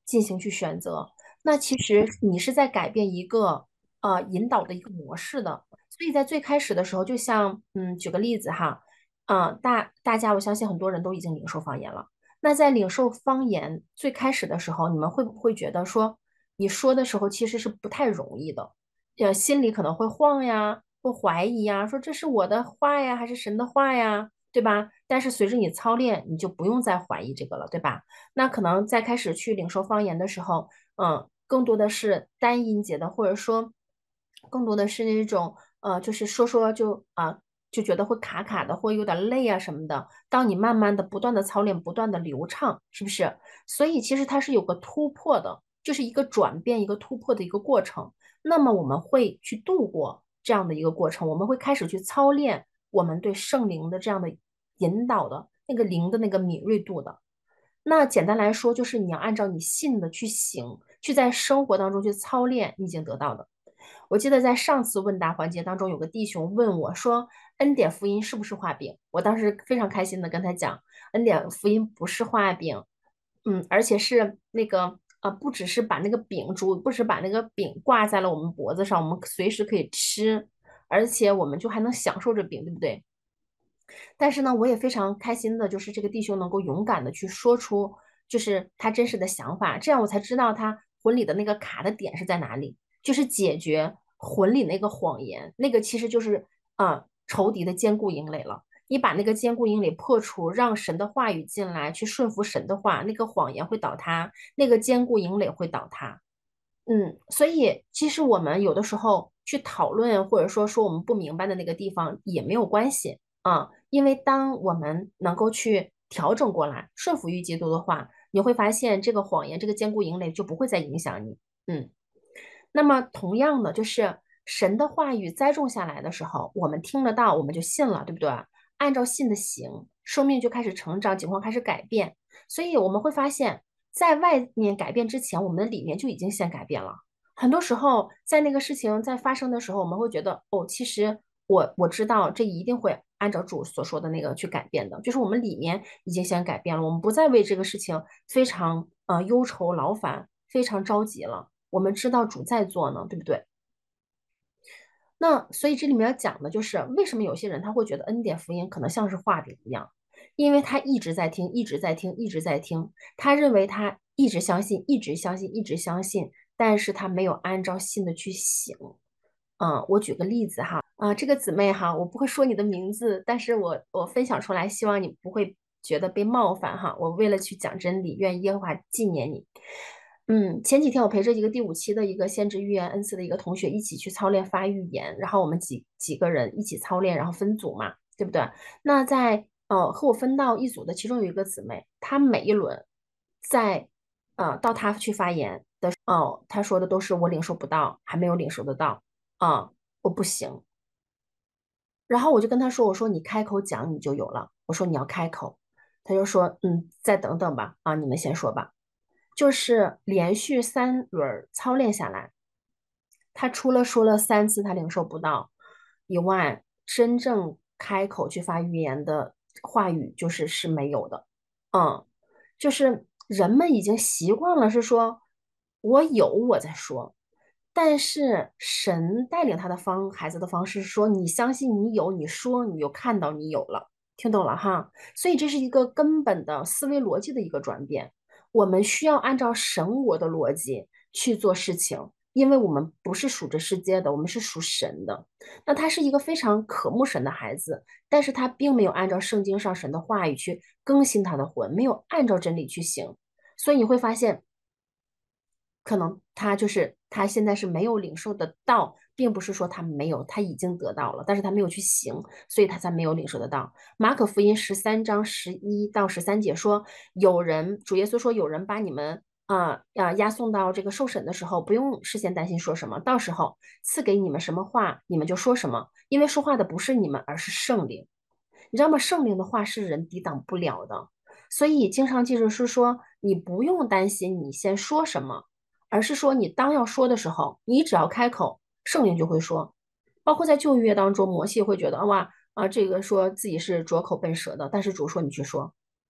进行去选择。那其实你是在改变一个引导的一个模式的。所以在最开始的时候，就像举个例子哈，大家我相信很多人都已经领受方言了。那在领受方言最开始的时候，你们会不会觉得说，你说的时候其实是不太容易的，心里可能会晃呀，会怀疑呀，说这是我的话呀，还是神的话呀，对吧？但是随着你操练，你就不用再怀疑这个了，对吧？那可能在开始去领受方言的时候，更多的是单音节的，或者说更多的是那种就是说就觉得会卡卡的，或有点累啊什么的。当你慢慢的不断的操练，不断的流畅，是不是？所以其实它是有个突破的，就是一个转变、一个突破的一个过程。那么我们会去度过这样的一个过程，我们会开始去操练我们对圣灵的这样的引导的那个灵的那个敏锐度的。那简单来说，就是你要按照你信的去行，去在生活当中去操练你已经得到的。我记得在上次问答环节当中，有个弟兄问我说：“恩典福音是不是画饼？”我当时非常开心的跟他讲，恩典福音不是画饼，而且是那个不只是把那个饼不是把那个饼挂在了我们脖子上，我们随时可以吃，而且我们就还能享受这饼，对不对？但是呢，我也非常开心的，就是这个弟兄能够勇敢的去说出，就是他真实的想法，这样我才知道他魂里的那个卡的点是在哪里，就是解决魂里那个谎言，那个其实就是仇敌的坚固营垒了。你把那个坚固营垒破除，让神的话语进来，去顺服神的话，那个谎言会倒塌，那个坚固营垒会倒塌。所以其实我们有的时候去讨论，或者说我们不明白的那个地方也没有关系因为当我们能够去调整过来，顺服于基督的话，你会发现这个谎言，这个坚固营垒就不会再影响你。那么同样的，就是神的话语栽种下来的时候，我们听得到，我们就信了，对不对？按照信的行，生命就开始成长，情况开始改变。所以我们会发现，在外面改变之前，我们的里面就已经先改变了。很多时候，在那个事情在发生的时候，我们会觉得，其实我知道这一定会按照主所说的那个去改变的，就是我们里面已经先改变了，我们不再为这个事情非常忧愁劳烦，非常着急了。我们知道主在做呢，对不对？那所以这里面要讲的就是为什么有些人他会觉得恩典福音可能像是画饼一样，因为他一直在听，一直在听，一直在听，他认为他一直相信，一直相信，一直相信，但是他没有按照信的去行。我举个例子哈，这个姊妹哈，我不会说你的名字，但是我分享出来，希望你不会觉得被冒犯哈。我为了去讲真理，愿耶和华纪念你。前几天我陪着一个第5期的一个先知预言恩赐的一个同学一起去操练发预言，然后我们几个人一起操练，然后分组嘛，对不对？那在和我分到一组的其中有一个姊妹，她每一轮在到她去发言的她说的都是我领受不到，还没有领受得到我不行。然后我就跟她说，我说你开口讲你就有了，我说你要开口。她就说再等等吧，你们先说吧。就是连续3轮操练下来，他除了说了3次他领受不到以外，真正开口去发预言的话语是没有的。就是人们已经习惯了是说我有我在说，但是神带领他的孩子的方式是说你相信你有，你说你就看到你有了，听懂了哈？所以这是一个根本的思维逻辑的一个转变。我们需要按照神我的逻辑去做事情，因为我们不是属这世界的，我们是属神的。那他是一个非常渴慕神的孩子，但是他并没有按照圣经上神的话语去更新他的魂，没有按照真理去行，所以你会发现，可能他现在是没有领受得到，并不是说他没有，他已经得到了，但是他没有去行，所以他才没有领受得到。马可福音13章11到13节说，主耶稣说，有人把你们押送到这个受审的时候，不用事先担心说什么，到时候赐给你们什么话，你们就说什么，因为说话的不是你们，而是圣灵。你知道吗？圣灵的话是人抵挡不了的，所以经常记着是说，你不用担心你先说什么，而是说你当要说的时候，你只要开口，圣灵就会说。包括在旧约当中，摩西会觉得这个说自己是拙口笨舌的，但是主说你去说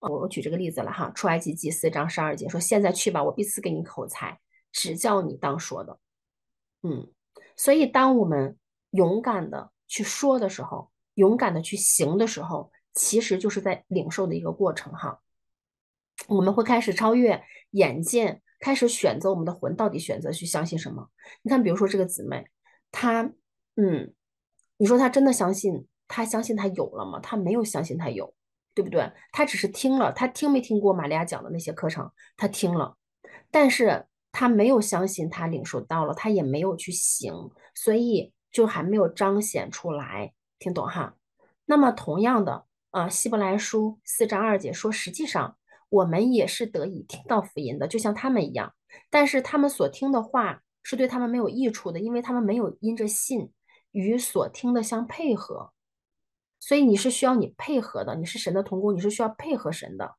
我举这个例子了哈，出埃及记4章12节说，现在去吧，我必赐给你口才，只叫你当说的。所以当我们勇敢的去说的时候，勇敢的去行的时候，其实就是在领受的一个过程哈。我们会开始超越眼见，开始选择我们的魂到底选择去相信什么。你看，比如说这个姊妹，她你说她真的相信，她相信她有了吗？她没有相信她有，对不对？她只是听了，她听没听过玛利亚讲的那些课程？她听了，但是她没有相信她领受到了，她也没有去行，所以就还没有彰显出来，听懂哈？那么同样的希伯来书4章2节说，实际上我们也是得以听到福音的，就像他们一样，但是他们所听的话是对他们没有益处的，因为他们没有因着信与所听的相配合。所以你是需要你配合的，你是神的同工，你是需要配合神的。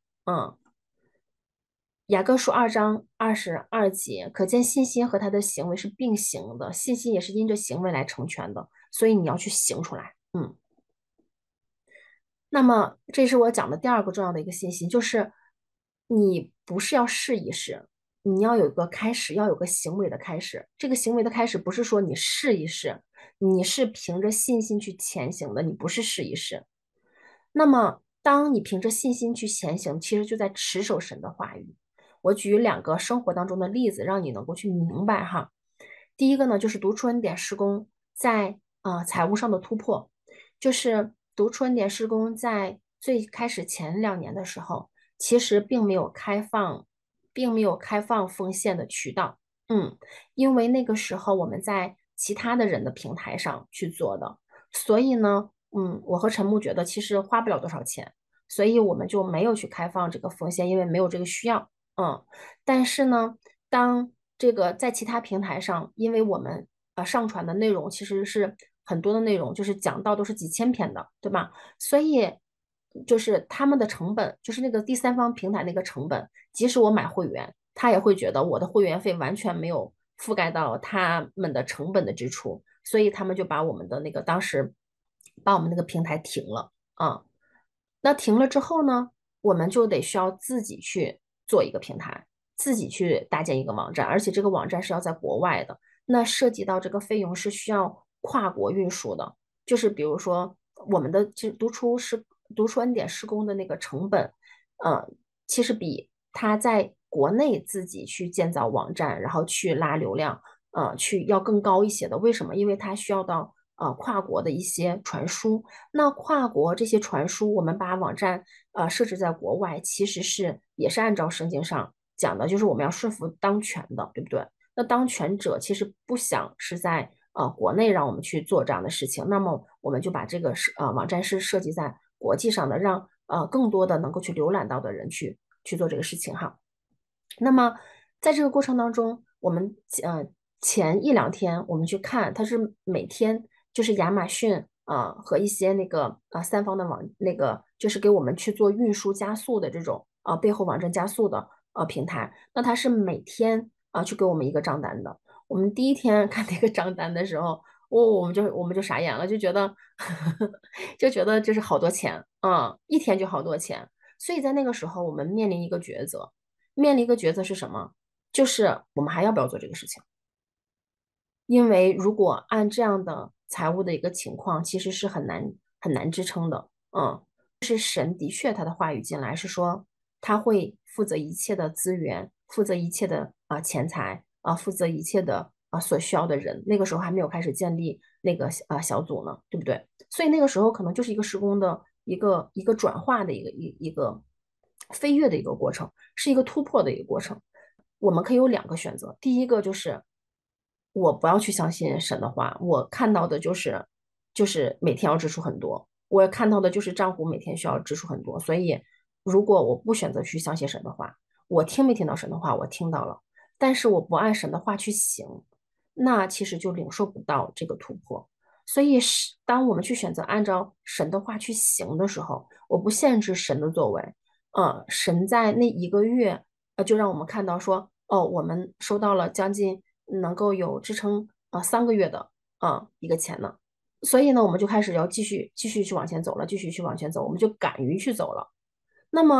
雅各书2章22节，可见信心和他的行为是并行的，信心也是因着行为来成全的，所以你要去行出来。那么这是我讲的第2个重要的一个信息，就是你不是要试一试，你要有一个开始，要有个行为的开始。这个行为的开始不是说你试一试，你是凭着信心去前行的，你不是试一试。那么当你凭着信心去前行，其实就在持守神的话语。我举2个生活当中的例子，让你能够去明白哈。第一个呢，就是读出恩典事工在财务上的突破，就是读出恩典事工在最开始前2年的时候，其实并没有开放奉献的渠道，因为那个时候我们在其他的人的平台上去做的，所以呢，我和陈牧觉得其实花不了多少钱，所以我们就没有去开放这个奉献，因为没有这个需要，但是呢，当这个在其他平台上，因为我们上传的内容其实是很多的内容，就是讲到都是几千篇的，对吧？所以就是他们的成本，就是那个第三方平台那个成本，即使我买会员，他也会觉得我的会员费完全没有覆盖到他们的成本的支出，所以他们就把我们的那个当时把我们那个平台停了那停了之后呢，我们就得需要自己去做一个平台，自己去搭建一个网站，而且这个网站是要在国外的。那涉及到这个费用是需要跨国运输的，就是比如说我们的读出恩典施工的那个成本，其实比他在国内自己去建造网站，然后去拉流量，去要更高一些的。为什么？因为它需要到跨国的一些传输。那跨国这些传输，我们把网站设置在国外，其实也是按照圣经上讲的，就是我们要顺服当权的，对不对？那当权者其实不想是在国内让我们去做这样的事情，那么我们就把这个网站是设计在国际上的，让更多的能够去浏览到的人去做这个事情哈。那么在这个过程当中，我们前1-2天我们去看，它是每天就是亚马逊和一些那个三方的那个就是给我们去做运输加速的这种背后网站加速的平台，那它是每天去给我们一个账单的。我们第1天看那个账单的时候，我们就傻眼了，就觉得就是好多钱，1天就好多钱。所以在那个时候，我们面临一个抉择，是什么？就是我们还要不要做这个事情？因为如果按这样的财务的一个情况，其实是很难支撑的，就是神的确他的话语进来是说他会负责一切的资源，负责一切的钱财负责一切的所需要的人。那个时候还没有开始建立那个小组呢，对不对？所以那个时候可能就是一个施工的一个转化的一个飞跃的一个过程，是一个突破的一个过程。我们可以有2个选择，第一个就是我不要去相信神的话，我看到的就是每天要支出很多，我看到的就是账户每天需要支出很多，所以如果我不选择去相信神的话，我听没听到神的话？我听到了，但是我不按神的话去行，那其实就领受不到这个突破。所以当我们去选择按照神的话去行的时候，我不限制神的作为，神在那1个月就让我们看到说，我们收到了将近能够有支撑3个月的一个钱呢。所以呢，我们就开始要继续去往前走了，继续去往前走，我们就敢于去走了。那么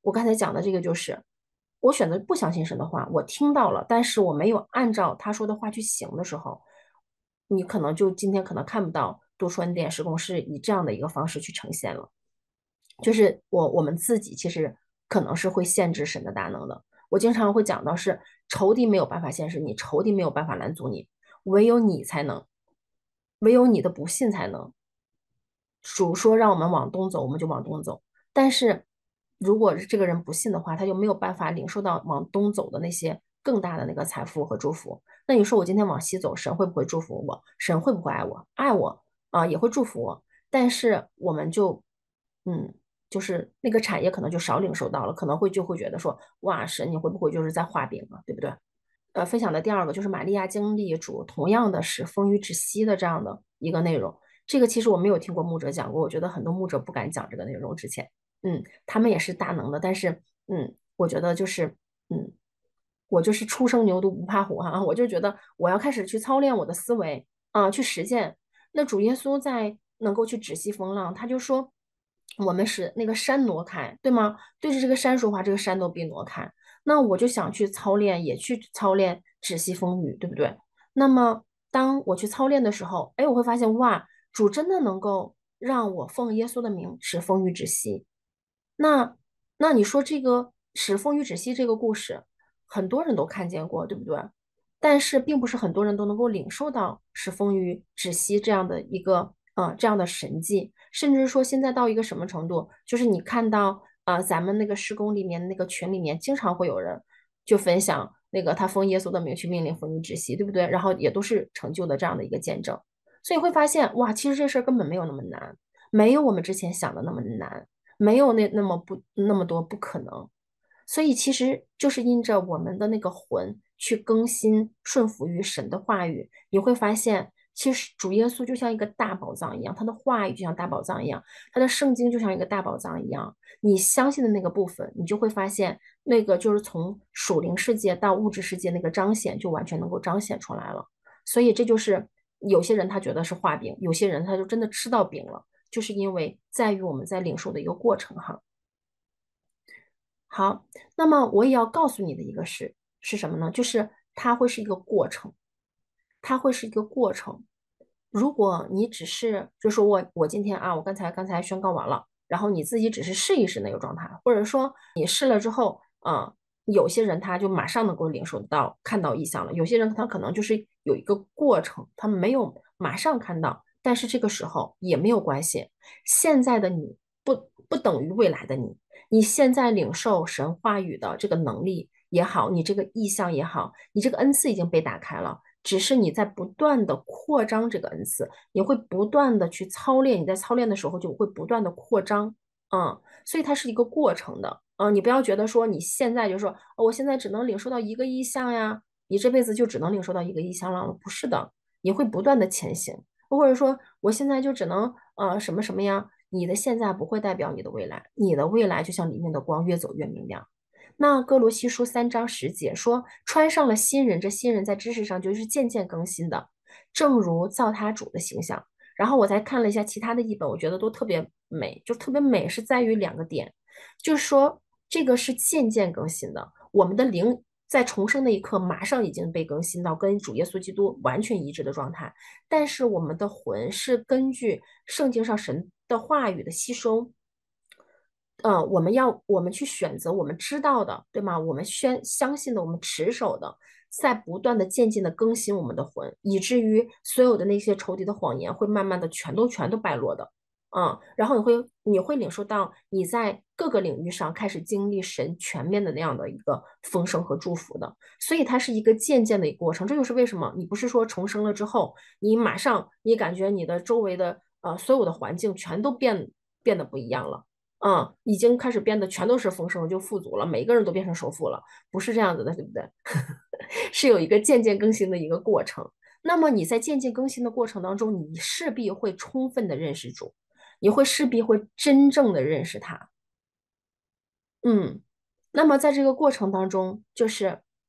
我刚才讲的这个就是，我选择不相信神的话，我听到了，但是我没有按照他说的话去行的时候，你可能就今天可能看不到多川电施工是以这样的一个方式去呈现了。就是我们自己其实可能是会限制神的大能的。我经常会讲到是仇敌没有办法限制你，仇敌没有办法拦阻你，唯有你才能，唯有你的不信才能。主说让我们往东走，我们就往东走。但是如果这个人不信的话，他就没有办法领受到往东走的那些更大的那个财富和祝福。那你说我今天往西走，神会不会祝福我？神会不会爱我？爱我啊，也会祝福我。但是我们就，就是那个产业可能就少领受到了，可能就会觉得说，哇，神你会不会就是在画饼啊，对不对？分享的第二个就是玛利亚经历主同样的是丰腴止息的这样的一个内容。这个其实我没有听过牧者讲过，我觉得很多牧者不敢讲这个内容之前，他们也是大能的，但是我觉得就是我就是初生牛犊不怕虎哈，我就觉得我要开始去操练我的思维啊，去实践。那主耶稣在能够去止息风浪，他就说我们使那个山挪开，对吗？对着这个山说话，这个山都必挪开。那我就想去操练，也去操练止息风雨，对不对？那么当我去操练的时候，哎，我会发现哇，主真的能够让我奉耶稣的名使风雨止息。那你说这个使风雨止息这个故事，很多人都看见过，对不对？但是并不是很多人都能够领受到使风雨止息这样的一个这样的神迹，甚至说现在到一个什么程度，就是你看到咱们那个施工里面那个群里面，经常会有人就分享那个他奉耶稣的名去命令风雨止息，对不对？然后也都是成就的这样的一个见证，所以会发现哇，其实这事儿根本没有那么难，没有我们之前想的那么难，没有那么多不可能。所以其实就是因着我们的那个魂去更新顺服于神的话语，你会发现，其实主耶稣就像一个大宝藏一样，他的话语就像大宝藏一样，他的圣经就像一个大宝藏一样。你相信的那个部分，你就会发现，那个就是从属灵世界到物质世界那个彰显，就完全能够彰显出来了。所以这就是有些人他觉得是画饼，有些人他就真的吃到饼了，就是因为在于我们在领受的一个过程哈。好，那么我也要告诉你的一个是什么呢？就是它会是一个过程，它会是一个过程。如果你只是就说我今天啊，我刚才宣告完了，然后你自己只是试一试那个状态，或者说你试了之后，有些人他就马上能够领受到看到异象了，有些人他可能就是有一个过程，他没有马上看到，但是这个时候也没有关系。现在的你不等于未来的你。你现在领受神话语的这个能力也好，你这个意向也好，你这个恩赐已经被打开了，只是你在不断的扩张这个恩赐，你会不断的去操练，你在操练的时候就会不断的扩张，所以它是一个过程的，你不要觉得说你现在就说，我现在只能领受到一个意向呀，你这辈子就只能领受到一个意向了，不是的，你会不断的前行，或者说我现在就只能什么什么呀。你的现在不会代表你的未来，你的未来就像里面的光，越走越明亮。那哥罗西书3章10节说，穿上了新人，这新人在知识上就是渐渐更新的，正如造他主的形象。然后我才看了一下其他的译本，我觉得都特别美，就特别美是在于2个点，就是说这个是渐渐更新的，我们的灵在重生那一刻，马上已经被更新到跟主耶稣基督完全一致的状态。但是我们的魂是根据圣经上神的话语的吸收，我们去选择我们知道的，对吗？我们相信的，我们持守的，在不断的渐进的更新我们的魂，以至于所有的那些仇敌的谎言会慢慢的全都败落的。然后你会领受到你在各个领域上开始经历神全面的那样的一个丰盛和祝福的，所以它是一个渐渐的一个过程。这就是为什么你不是说重生了之后，你马上你感觉你的周围的所有的环境全都变得不一样了，已经开始变得全都是丰盛就富足了，每个人都变成首富了，不是这样子的，对不对？是有一个渐渐更新的一个过程。那么你在渐渐更新的过程当中，你势必会充分的认识主。你势必会真正的认识他，那么在这个过程当中，就是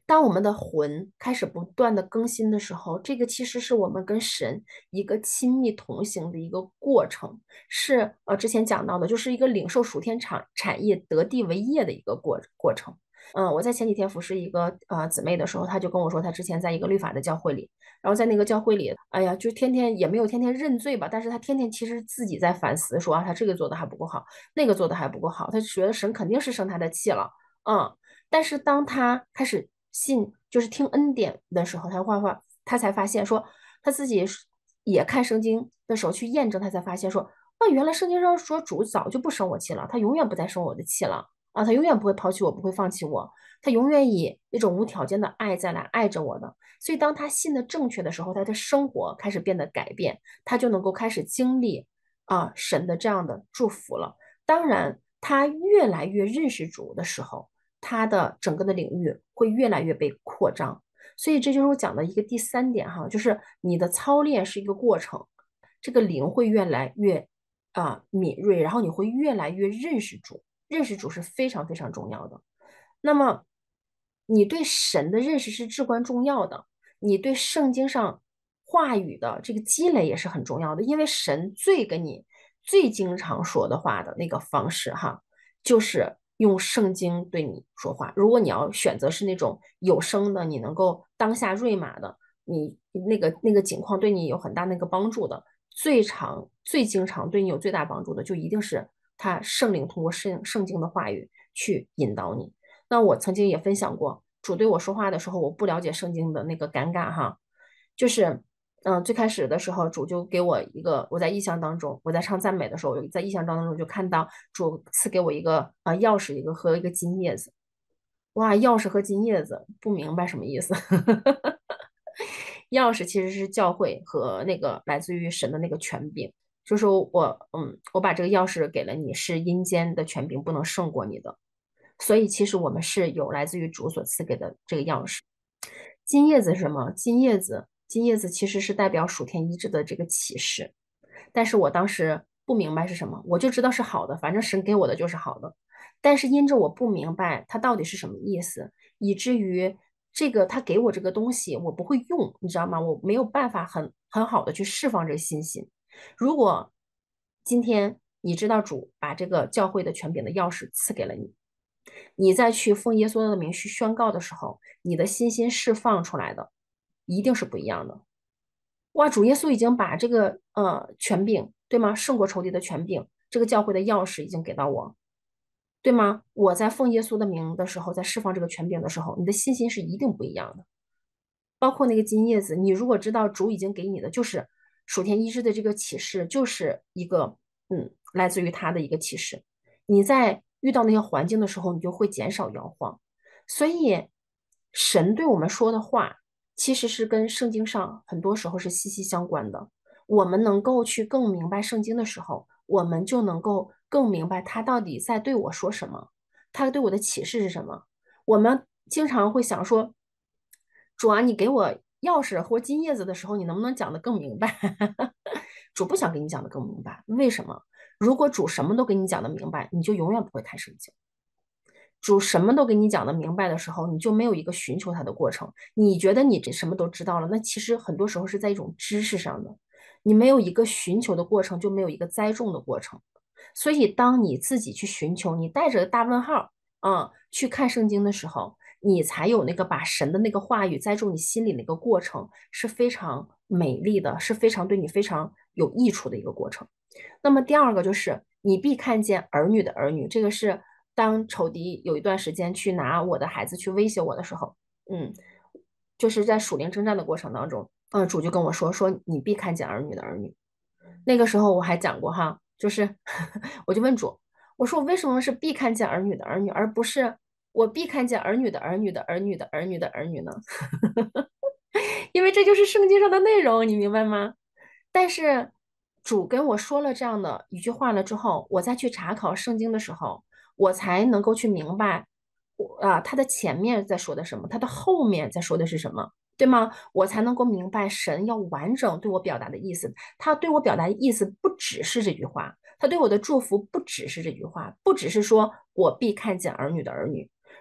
当我们的魂开始不断的更新的时候，这个其实是我们跟神一个亲密同行的一个过程，是之前讲到的，就是一个领受属天产业得地为业的一个过程。我在前几天服侍一个姊妹的时候，她就跟我说，她之前在一个律法的教会里，然后在那个教会里，哎呀，就天天也没有天天认罪吧，但是她天天其实自己在反思，说啊，她这个做的还不够好，那个做的还不够好，她觉得神肯定是生她的气了，但是当她开始信，就是听恩典的时候，她才发现说，她自己也看圣经的时候去验证，她才发现说，原来圣经上说主早就不生我气了，他永远不再生我的气了。他永远不会抛弃我，不会放弃我，他永远以一种无条件的爱再来爱着我的。所以当他信的正确的时候，他的生活开始变得改变，他就能够开始经历神的这样的祝福了。当然，他越来越认识主的时候，他的整个的领域会越来越被扩张。所以这就是我讲的一个第3点哈，就是你的操练是一个过程，这个灵会越来越敏锐，然后你会越来越认识主。认识主是非常非常重要的。那么你对神的认识是至关重要的，你对圣经上话语的这个积累也是很重要的，因为神跟你最经常说的话的那个方式哈，就是用圣经对你说话。如果你要选择是那种有声的，你能够当下瑞玛的，你那个情况对你有很大那个帮助的，最经常对你有最大帮助的，就一定是他圣灵通过圣经的话语去引导你。那我曾经也分享过，主对我说话的时候，我不了解圣经的那个尴尬哈，就是最开始的时候，主就给我一个，我在异象当中，我在唱赞美的时候，在异象当中就看到主赐给我一个钥匙，和一个金叶子。哇，钥匙和金叶子，不明白什么意思。钥匙其实是教会和那个来自于神的那个权柄，就是我把这个钥匙给了你，是阴间的权柄不能胜过你的，所以其实我们是有来自于主所赐给的这个钥匙。金叶子是什么？金叶子其实是代表属天医治的这个启示，但是我当时不明白是什么，我就知道是好的，反正神给我的就是好的，但是因着我不明白它到底是什么意思，以至于他给我这个东西我不会用，你知道吗？我没有办法很好的去释放这个信心。如果今天你知道主把这个教会的权柄的钥匙赐给了你，你再去奉耶稣的名去宣告的时候，你的信心释放出来的一定是不一样的。哇，主耶稣已经把这个权柄，对吗？胜过仇敌的权柄，这个教会的钥匙已经给到我，对吗？我在奉耶稣的名的时候，在释放这个权柄的时候，你的信心是一定不一样的。包括那个金叶子，你如果知道主已经给你的就是属天医治的这个启示，就是一个来自于他的一个启示，你在遇到那些环境的时候，你就会减少摇晃。所以神对我们说的话其实是跟圣经上很多时候是息息相关的。我们能够去更明白圣经的时候，我们就能够更明白他到底在对我说什么，他对我的启示是什么。我们经常会想说，主啊，你给我钥匙或金叶子的时候，你能不能讲得更明白？主不想给你讲得更明白，为什么？如果主什么都给你讲得明白，你就永远不会看圣经。主什么都给你讲得明白的时候，你就没有一个寻求他的过程。你觉得你这什么都知道了，那其实很多时候是在一种知识上的，你没有一个寻求的过程，就没有一个栽种的过程。所以当你自己去寻求，你带着大问号去看圣经的时候，你才有那个把神的那个话语栽种你心里那个过程，是非常美丽的，是非常对你非常有益处的一个过程。那么第二个就是你必看见儿女的儿女，这个是当仇敌有一段时间去拿我的孩子去威胁我的时候，就是在属灵征战的过程当中，主就跟我说你必看见儿女的儿女。那个时候我还讲过哈，就是我就问主，我说我为什么是必看见儿女的儿女，而不是我必看见儿女的儿女的儿女的儿女的儿女呢？因为这就是圣经上的内容，你明白吗？但是主跟我说了这样的一句话了之后，我再去查考圣经的时候，我才能够去明白他的前面在说的什么，他的后面在说的是什么，对吗？我才能够明白神要完整对我表达的意思。他对我表达的意思不只是这句话，他对我的祝福不只是这句话，不只是说我必看见儿女的儿女。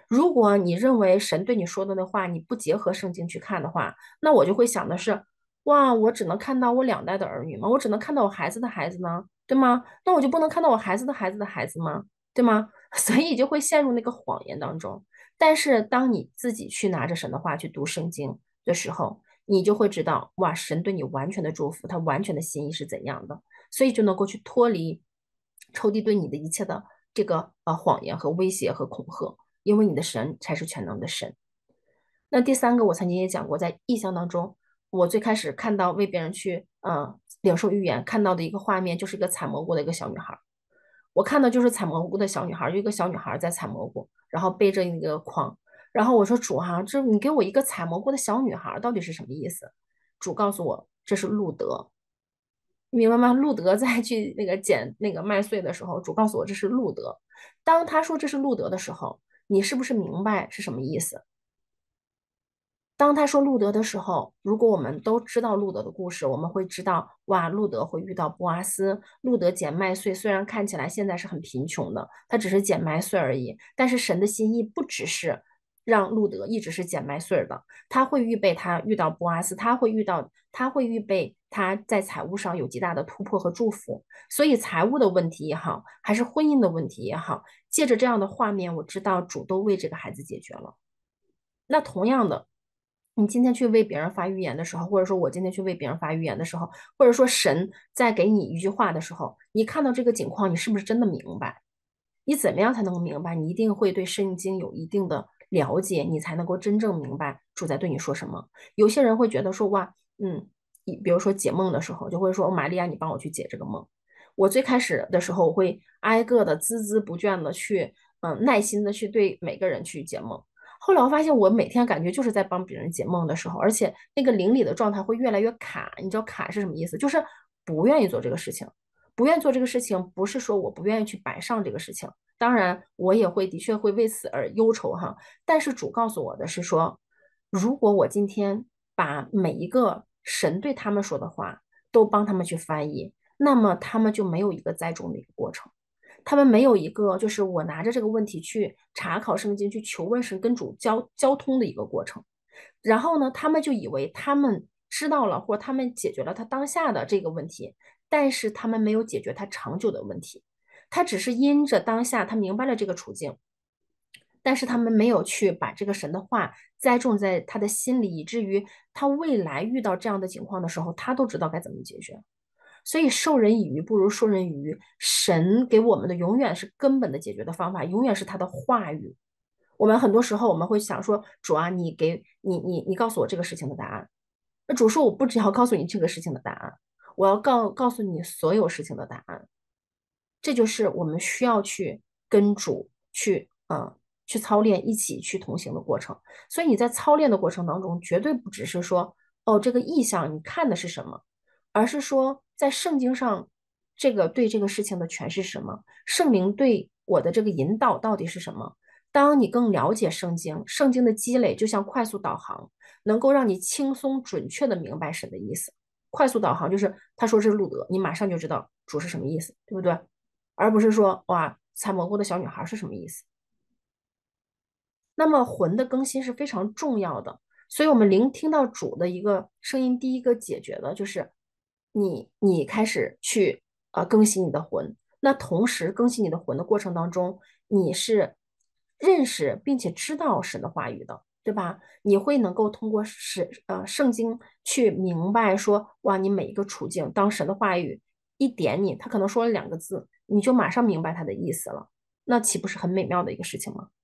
如果你认为神对你说的那话，你不结合圣经去看的话，那我就会想的是，哇，我只能看到我两代的儿女吗？我只能看到我孩子的孩子呢，对吗？那我就不能看到我孩子的孩子的孩子吗？对吗？所以就会陷入那个谎言当中。但是当你自己去拿着神的话去读圣经的时候，你就会知道，哇，神对你完全的祝福，他完全的心意是怎样的，所以就能够去脱离仇敌对你的一切的这个谎言和威胁和恐吓，因为你的神才是全能的神。那第三个，我曾经也讲过，在异象当中，我最开始看到为别人去领受预言，看到的一个画面就是一个采蘑菇的一个小女孩。我看到就是采蘑菇的小女孩，有一个小女孩在采蘑菇，然后背着那个筐，然后我说主哈，这你给我一个采蘑菇的小女孩，到底是什么意思？主告诉我这是路德，明白吗？路德在去那个捡那个麦穗的时候，主告诉我这是路德。当他说这是路德的时候，你是不是明白是什么意思？当他说路德的时候，如果我们都知道路德的故事，我们会知道，哇，路德会遇到波阿斯。路德捡麦穗，虽然看起来现在是很贫穷的，他只是捡麦穗而已。但是神的心意不只是让路德一直是捡麦穗的，他会预备他遇到波阿斯，他会预备他在财务上有极大的突破和祝福。所以财务的问题也好，还是婚姻的问题也好，借着这样的画面，我知道主都为这个孩子解决了。那同样的。你今天去为别人发预言的时候，或者说我今天去为别人发预言的时候，或者说神在给你一句话的时候，你看到这个景况，你是不是真的明白？你怎么样才能够明白？你一定会对圣经有一定的了解，你才能够真正明白主在对你说什么。有些人会觉得说，哇，比如说解梦的时候，就会说，玛利亚，你帮我去解这个梦。我最开始的时候，我会挨个的孜孜不倦的去，耐心的去对每个人去解梦。后来我发现，我每天感觉就是在帮别人解梦的时候，而且那个灵里的状态会越来越卡。你知道卡是什么意思？就是不愿意做这个事情，不愿意做这个事情，不是说我不愿意去摆上这个事情。当然，我也会的确会为此而忧愁哈。但是主告诉我的是说，如果我今天把每一个神对他们说的话都帮他们去翻译，那么他们就没有一个栽种的一个过程。他们没有一个就是我拿着这个问题去查考圣经，去求问神跟主交通的一个过程。然后呢，他们就以为他们知道了，或者他们解决了他当下的这个问题，但是他们没有解决他长久的问题。他只是因着当下他明白了这个处境，但是他们没有去把这个神的话栽种在他的心里，以至于他未来遇到这样的情况的时候，他都知道该怎么解决。所以授人以鱼不如授人以渔，神给我们的永远是根本的解决的方法，永远是他的话语。我们很多时候我们会想说，主啊，你告诉我这个事情的答案。那主说，我不只要告诉你这个事情的答案，我要告诉你所有事情的答案。这就是我们需要去跟主去操练，一起去同行的过程。所以你在操练的过程当中，绝对不只是说，哦，这个意象你看的是什么，而是说在圣经上，这个对这个事情的诠释是什么，圣灵对我的这个引导到底是什么。当你更了解圣经，圣经的积累就像快速导航，能够让你轻松准确的明白神的意思。快速导航就是他说这是路德，你马上就知道主是什么意思，对不对？而不是说哇，采蘑菇的小女孩是什么意思。那么魂的更新是非常重要的，所以我们聆听到主的一个声音，第一个解决的就是你开始去更新你的魂。那同时更新你的魂的过程当中，你是认识并且知道神的话语的，对吧？你会能够通过圣经去明白说，哇，你每一个处境，当神的话语一点你，他可能说了2个字，你就马上明白他的意思了，那岂不是很美妙的一个事情吗？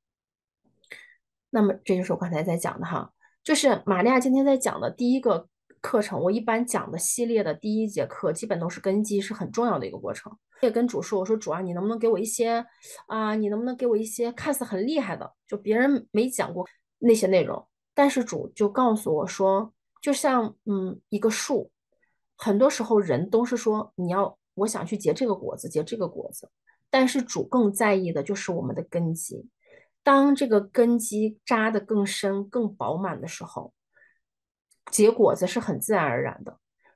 那么这就是我刚才在讲的哈，就是玛利亚今天在讲的第一个课程。我一般讲的系列的第1节课基本都是根基，是很重要的一个过程。也跟主说，我说主啊，你能不能给我一些你能不能给我一些看似很厉害的，就别人没讲过那些内容。但是主就告诉我说，就像一个树，很多时候人都是说我想去结这个果子，结这个果子，但是主更在意的就是我们的根基。当这个根基扎得更深、更饱满的时候，结果子是很自然而然的。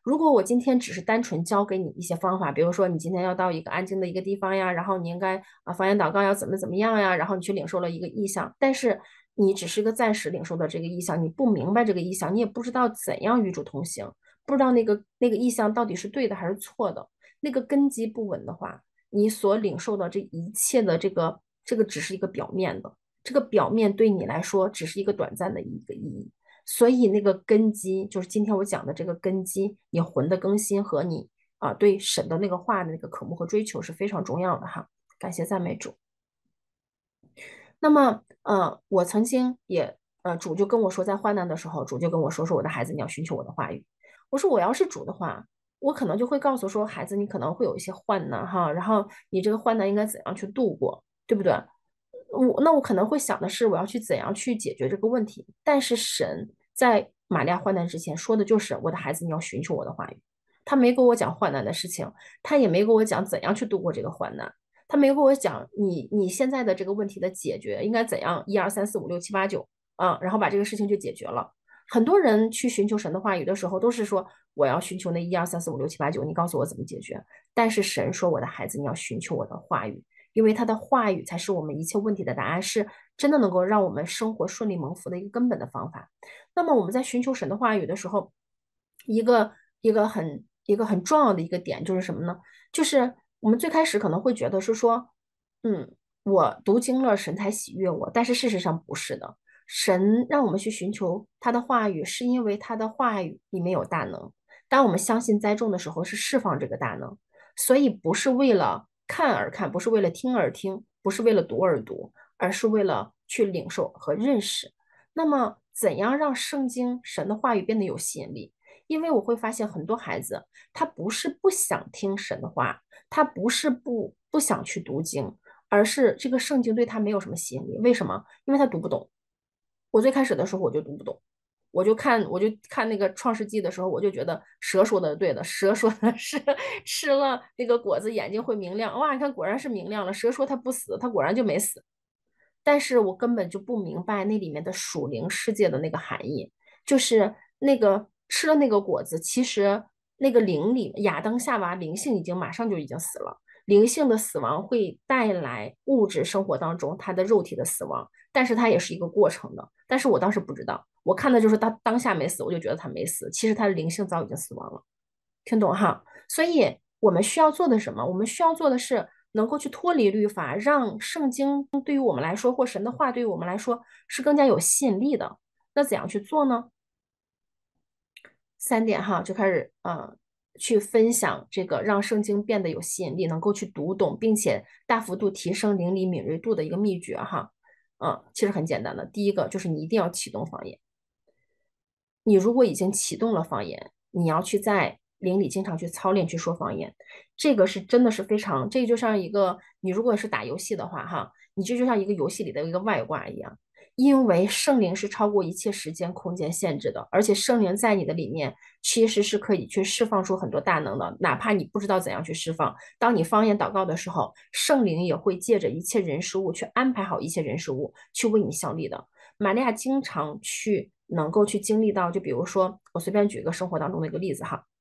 如果我今天只是单纯教给你一些方法，比如说你今天要到一个安静的一个地方呀，然后你应该方言祷告要怎么样呀，然后你去领受了一个意象，但是你只是一个暂时领受的这个意象，你不明白这个意象，你也不知道怎样与主同行，不知道那个意象到底是对的还是错的，那个根基不稳的话，你所领受的这一切的这个只是一个表面的，这个表面对你来说只是一个短暂的一个意义。所以那个根基就是今天我讲的这个根基，你魂的更新和你对神的那个话的那个渴慕和追求是非常重要的哈。感谢赞美主。那么我曾经也主就跟我说，在患难的时候，主就跟我说我的孩子你要寻求我的话语。我说我要是主的话，我可能就会告诉说孩子你可能会有一些患难哈，然后你这个患难应该怎样去度过，对不对？我可能会想的是我要去怎样去解决这个问题，但是神在玛利亚患难之前说的就是我的孩子你要寻求我的话语，他没跟我讲患难的事情，他也没跟我讲怎样去度过这个患难，他没跟我讲你现在的这个问题的解决应该怎样1 2 3 4 5 6 7 8 9然后把这个事情就解决了。很多人去寻求神的话语的时候都是说我要寻求那1 2 3 4 5 6 7 8 9，你告诉我怎么解决，但是神说我的孩子你要寻求我的话语，因为他的话语才是我们一切问题的答案，是真的能够让我们生活顺利蒙福的一个根本的方法。那么我们在寻求神的话语的时候，一个很重要的一个点就是什么呢？就是我们最开始可能会觉得是说，我读经了，神才喜悦我，但是事实上不是的。神让我们去寻求他的话语，是因为他的话语里面有大能。当我们相信栽种的时候，是释放这个大能，所以不是为了看而看，不是为了听而听，不是为了读而读，而是为了去领受和认识。那么，怎样让圣经神的话语变得有吸引力？因为我会发现很多孩子，他不是不想听神的话，他不是不想去读经，而是这个圣经对他没有什么吸引力。为什么？因为他读不懂。我最开始的时候我就读不懂，我就看那个创世纪的时候，我就觉得蛇说的对的，蛇说的是吃了那个果子眼睛会明亮，哇，你看果然是明亮了。蛇说他不死，他果然就没死。但是我根本就不明白那里面的属灵世界的那个含义，就是那个吃了那个果子，其实那个灵里亚当夏娃灵性马上就已经死了。灵性的死亡会带来物质生活当中他的肉体的死亡，但是它也是一个过程的。但是我当时不知道，我看的就是他当下没死，我就觉得他没死，其实他的灵性早已经死亡了。听懂哈？所以我们需要做的什么？我们需要做的是能够去脱离律法，让圣经对于我们来说，或神的话对于我们来说是更加有吸引力的。那怎样去做呢？3点哈，就开始去分享这个让圣经变得有吸引力，能够去读懂，并且大幅度提升灵里敏锐度的一个秘诀哈。其实很简单的，第一个就是你一定要启动方言。你如果已经启动了方言，你要去在灵里经常去操练去说方言，这个是真的是非常，这个就像一个你如果是打游戏的话哈，你这就像一个游戏里的一个外挂一样。因为圣灵是超过一切时间空间限制的，而且圣灵在你的里面其实是可以去释放出很多大能的，哪怕你不知道怎样去释放。当你方言祷告的时候，圣灵也会借着一切人事物去安排好一切人事物去为你效力的。玛利亚经常能够去经历到，就比如说我随便举一个生活当中的一个例子哈，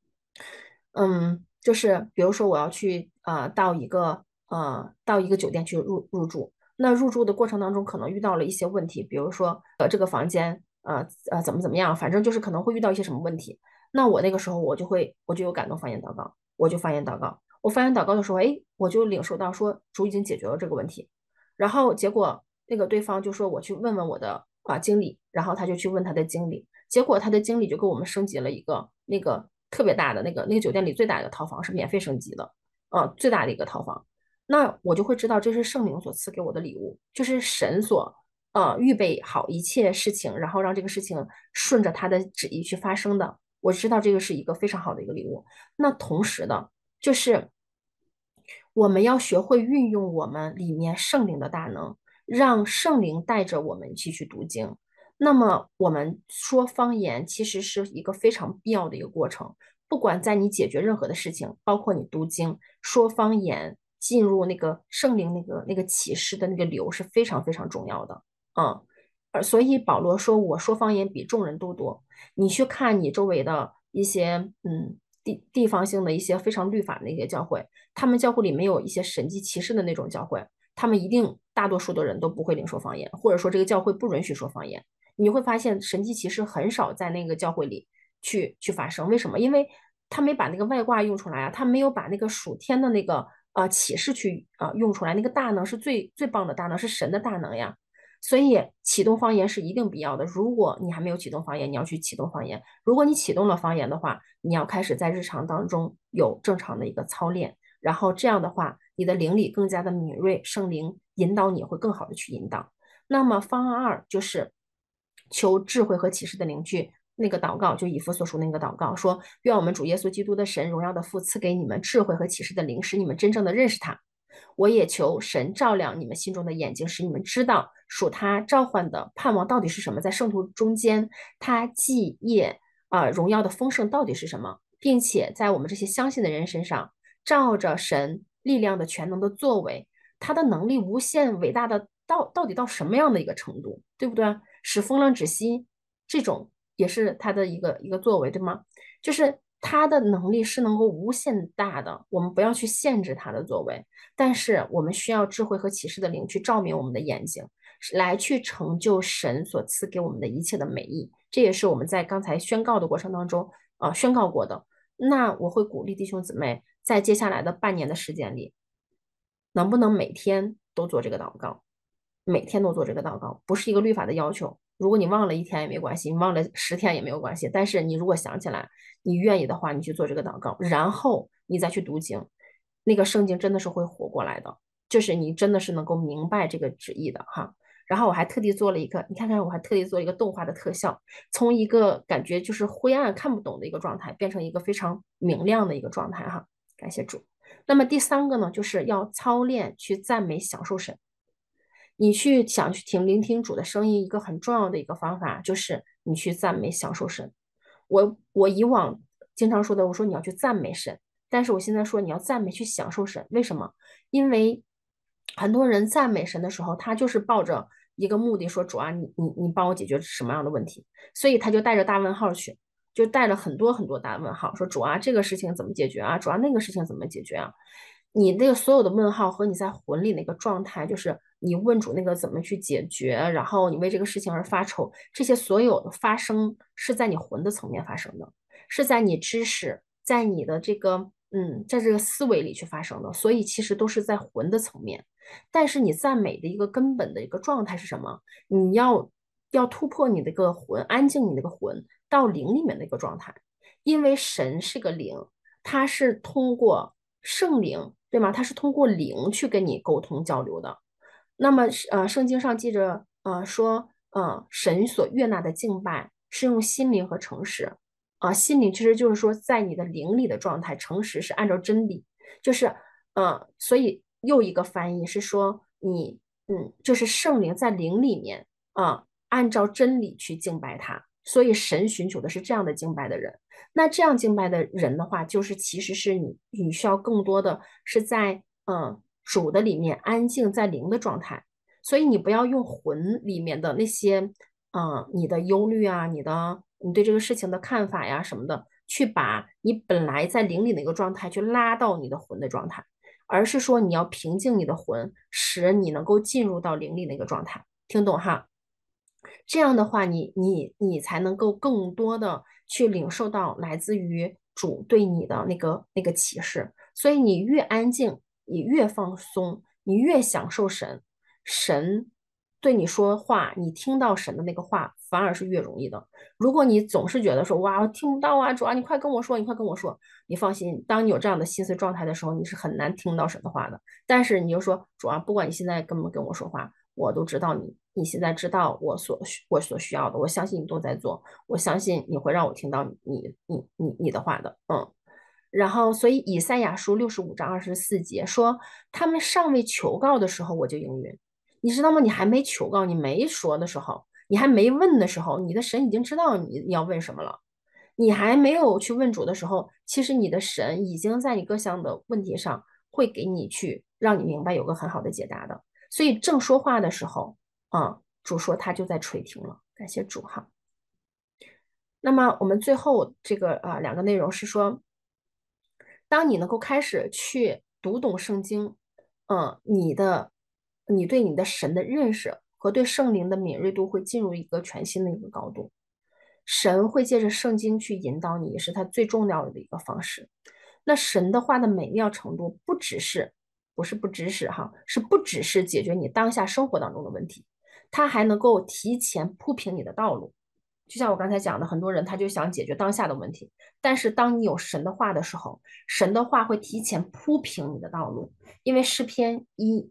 就是比如说我要去到一个酒店去入住。那入住的过程当中，可能遇到了一些问题，比如说这个房间怎么样，反正就是可能会遇到一些什么问题。那我那个时候我就有感动方言祷告，我就方言祷告。我方言祷告的时候，我就领受到说主已经解决了这个问题。然后结果那个对方就说我去问问我的经理，然后他就去问他的经理，结果他的经理就给我们升级了一个那个特别大的那个酒店里最大的套房，是免费升级的，最大的一个套房。那我就会知道这是圣灵所赐给我的礼物，就是神所预备好一切事情，然后让这个事情顺着他的旨意去发生的。我知道这个是一个非常好的一个礼物。那同时的，就是我们要学会运用我们里面圣灵的大能，让圣灵带着我们去读经。那么我们说方言其实是一个非常必要的一个过程，不管在你解决任何的事情，包括你读经、说方言。进入那个圣灵那个启示的那个流是非常非常重要的，所以保罗说我说方言比众人都多。你去看你周围的一些地方性的一些非常律法的一些教会，他们教会里没有一些神迹奇事的那种教会，他们一定大多数的人都不会领受方言，或者说这个教会不允许说方言。你会发现神迹奇事很少在那个教会里去发生。为什么？因为他没把那个外挂用出来啊，他没有把那个属天的那个启示去用出来，那个大能是最棒的大能，是神的大能呀。所以启动方言是一定必要的。如果你还没有启动方言，你要去启动方言；如果你启动了方言的话，你要开始在日常当中有正常的一个操练，然后这样的话，你的灵力更加的敏锐，圣灵引导你会更好的去引导。那么方案2就是求智慧和启示的灵去那个祷告，就以弗所书那个祷告，说愿我们主耶稣基督的神荣耀的父赐给你们智慧和启示的灵，使你们真正的认识他。我也求神照亮你们心中的眼睛，使你们知道属他召唤的盼望到底是什么，在圣徒中间他基业荣耀的丰盛到底是什么，并且在我们这些相信的人身上照着神力量的全能的作为，他的能力无限伟大的到底到什么样的一个程度，对不对？使风浪止息，这种也是他的一个作为，对吗？就是他的能力是能够无限大的，我们不要去限制他的作为，但是我们需要智慧和启示的灵去照明我们的眼睛，来去成就神所赐给我们的一切的美意。这也是我们在刚才宣告的过程当中宣告过的。那我会鼓励弟兄姊妹在接下来的半年的时间里，能不能每天都做这个祷告，每天都做这个祷告，不是一个律法的要求。如果你忘了1天也没关系，你忘了10天也没有关系，但是你如果想起来，你愿意的话，你去做这个祷告，然后你再去读经，那个圣经真的是会活过来的，就是你真的是能够明白这个旨意的哈。然后我还特地做了一个，你看看，我还特地做了一个动画的特效，从一个感觉就是灰暗看不懂的一个状态，变成一个非常明亮的一个状态哈。感谢主。那么第3个呢，就是要操练去赞美享受神。你去想去聆听主的声音，一个很重要的一个方法就是你去赞美享受神。我以往经常说的，我说你要去赞美神，但是我现在说你要赞美去享受神。为什么？因为很多人赞美神的时候，他就是抱着一个目的说，主啊，你帮我解决什么样的问题，所以他就带着大问号去，就带了很多很多大问号，说主啊，这个事情怎么解决啊？主啊，那个事情怎么解决啊？你那个所有的问号和你在魂里那个状态，就是你问主那个怎么去解决，然后你为这个事情而发愁，这些所有的发生是在你魂的层面发生的，是在你知识，在你的这个在这个思维里去发生的，所以其实都是在魂的层面。但是你赞美的一个根本的一个状态是什么？你要突破你的个魂，安静你那个魂到灵里面的一个状态，因为神是个灵，它是通过圣灵，对吗？它是通过灵去跟你沟通交流的。那么圣经上记着说神所悦纳的敬拜是用心灵和诚实心灵其实就是说在你的灵里的状态，诚实是按照真理，就是所以又一个翻译是说你就是圣灵在灵里面按照真理去敬拜他，所以神寻求的是这样的敬拜的人。那这样敬拜的人的话，就是其实是你需要更多的是在主的里面安静在灵的状态，所以你不要用魂里面的那些你的忧虑啊，你对这个事情的看法呀什么的，去把你本来在灵里的一个状态去拉到你的魂的状态，而是说你要平静你的魂，使你能够进入到灵里那个状态，听懂哈？这样的话你才能够更多的去领受到来自于主对你的那个启示。所以你越安静，你越放松，你越享受神对你说话，你听到神的那个话反而是越容易的。如果你总是觉得说哇我听不到啊，主啊你快跟我说，你快跟我说，你放心，当你有这样的心思状态的时候，你是很难听到神的话的。但是你就说主啊，不管你现在跟不跟我说话，我都知道你现在知道我所需要的，我相信你都在做，我相信你会让我听到你的话的。然后所以以赛亚书65章24节说，他们尚未求告的时候我就应允。你知道吗？你还没求告，你没说的时候，你还没问的时候，你的神已经知道你要问什么了。你还没有去问主的时候，其实你的神已经在你各项的问题上会给你去让你明白有个很好的解答的。所以正说话的时候主说他就在垂听了，感谢主哈。 那么我们最后这个2个内容是说，当你能够开始去读懂圣经，你对你的神的认识和对圣灵的敏锐度会进入一个全新的一个高度。神会借着圣经去引导你，也是他最重要的一个方式。那神的话的美妙程度，不只是解决你当下生活当中的问题，它还能够提前铺平你的道路。就像我刚才讲的，很多人他就想解决当下的问题，但是当你有神的话的时候，神的话会提前铺平你的道路。因为诗篇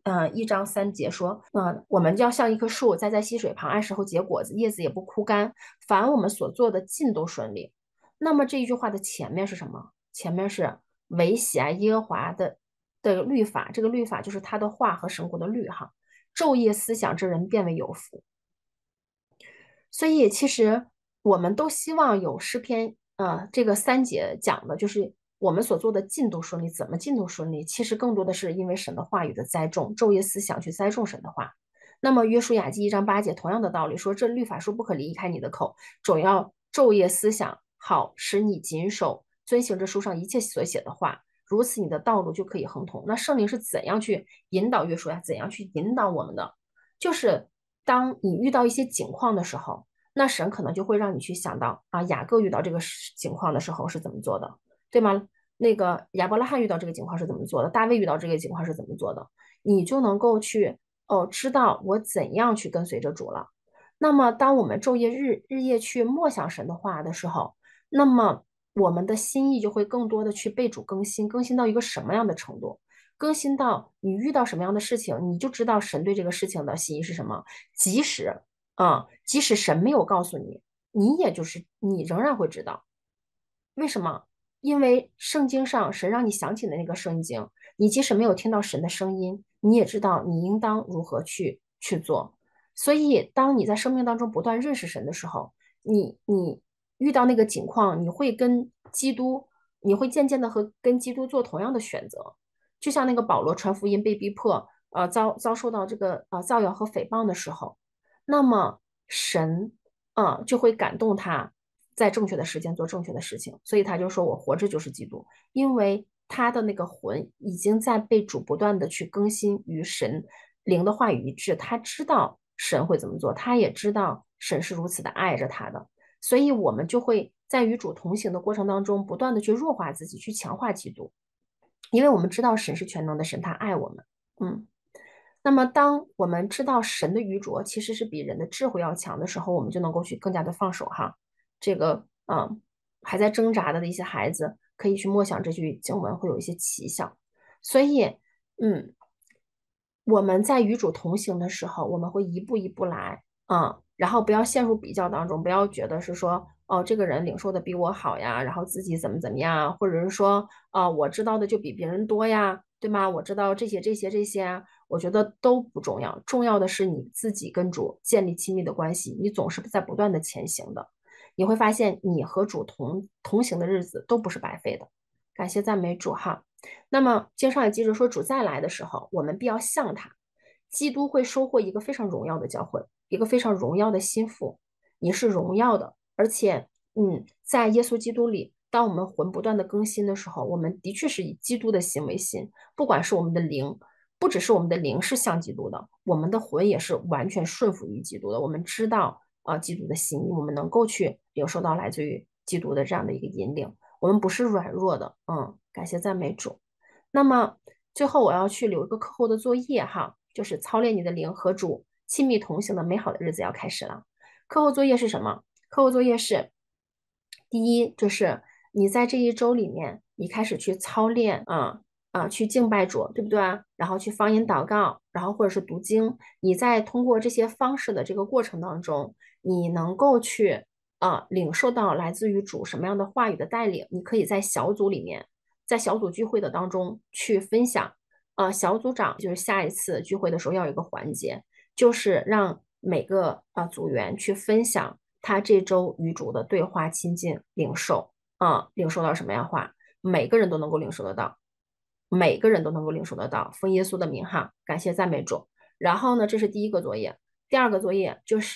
1章3节说，我们要像一棵树栽在溪水旁，按时候结果子，叶子也不枯干，凡我们所做的尽都顺利。那么这一句话的前面是什么？前面是唯喜爱耶和华的律法，这个律法就是他的话和神国的律哈，昼夜思想之人变为有福。所以其实我们都希望有诗篇这个3节讲的就是我们所做的尽都顺利。怎么尽都顺利？其实更多的是因为神的话语的栽种，昼夜思想去栽种神的话。那么约书亚记1章8节同样的道理说，这律法书不可离开你的口，总要昼夜思想，好使你谨守遵行这书上一切所写的话，如此你的道路就可以亨通。那圣灵是怎样去引导约书亚，怎样去引导我们的？就是当你遇到一些境况的时候，那神可能就会让你去想到雅各遇到这个情况的时候是怎么做的，对吗？那个亚伯拉罕遇到这个情况是怎么做的，大卫遇到这个情况是怎么做的，你就能够去知道我怎样去跟随着主了。那么当我们昼夜日夜去默想神的话的时候，那么我们的心意就会更多的去被主更新到一个什么样的程度？更新到你遇到什么样的事情，你就知道神对这个事情的心意是什么。即使神没有告诉你，你仍然会知道。为什么？因为圣经上神让你想起的那个圣经，你即使没有听到神的声音，你也知道你应当如何去做。所以当你在生命当中不断认识神的时候，你遇到那个境况，你会渐渐的跟基督做同样的选择。就像那个保罗传福音被逼迫，遭受到这个造谣和诽谤的时候，那么神就会感动他在正确的时间做正确的事情。所以他就说我活着就是基督，因为他的那个魂已经在被主不断的去更新与神灵的话语一致，他知道神会怎么做，他也知道神是如此的爱着他的。所以我们就会在与主同行的过程当中不断的去弱化自己，去强化基督，因为我们知道神是全能的神，他爱我们。那么当我们知道神的愚拙其实是比人的智慧要强的时候，我们就能够去更加的放手哈。这个还在挣扎的一些孩子可以去默想这句经文，会有一些奇效。所以我们在与主同行的时候，我们会一步一步来然后不要陷入比较当中，不要觉得是说这个人领受的比我好呀，然后自己怎么样，或者是说我知道的就比别人多呀，对吗？我知道这些我觉得都不重要，重要的是你自己跟主建立亲密的关系，你总是在不断的前行的，你会发现你和主同行的日子都不是白费的。感谢赞美主哈。那么经上也记着说，主再来的时候，我们必要像他。基督会收获一个非常荣耀的教会，一个非常荣耀的心腹，你是荣耀的。而且在耶稣基督里，当我们魂不断的更新的时候，我们的确是以基督的心为心，不管是我们的灵，不只是我们的灵是像基督的，我们的魂也是完全顺服于基督的。我们知道基督的心意，我们能够去领受到来自于基督的这样的一个引领，我们不是软弱的。感谢赞美主。那么最后我要去留一个课后的作业哈，就是操练你的灵和主亲密同行的美好的日子要开始了。课后作业是什么？课后作业是第一，就是你在这一周里面，你开始去操练去敬拜主，对不对？然后去方言祷告，然后或者是读经。你在通过这些方式的这个过程当中，你能够去领受到来自于主什么样的话语的带领。你可以在小组里面，在小组聚会的当中去分享。小组长就是下一次聚会的时候要有一个环节，就是让每个组员去分享他这周与主的对话亲近领受领受到什么样话，每个人都能够领受得到，每个人都能够领受得到。奉耶稣的名哈，感谢赞美主。然后呢，这是第一个作业。第二个作业就是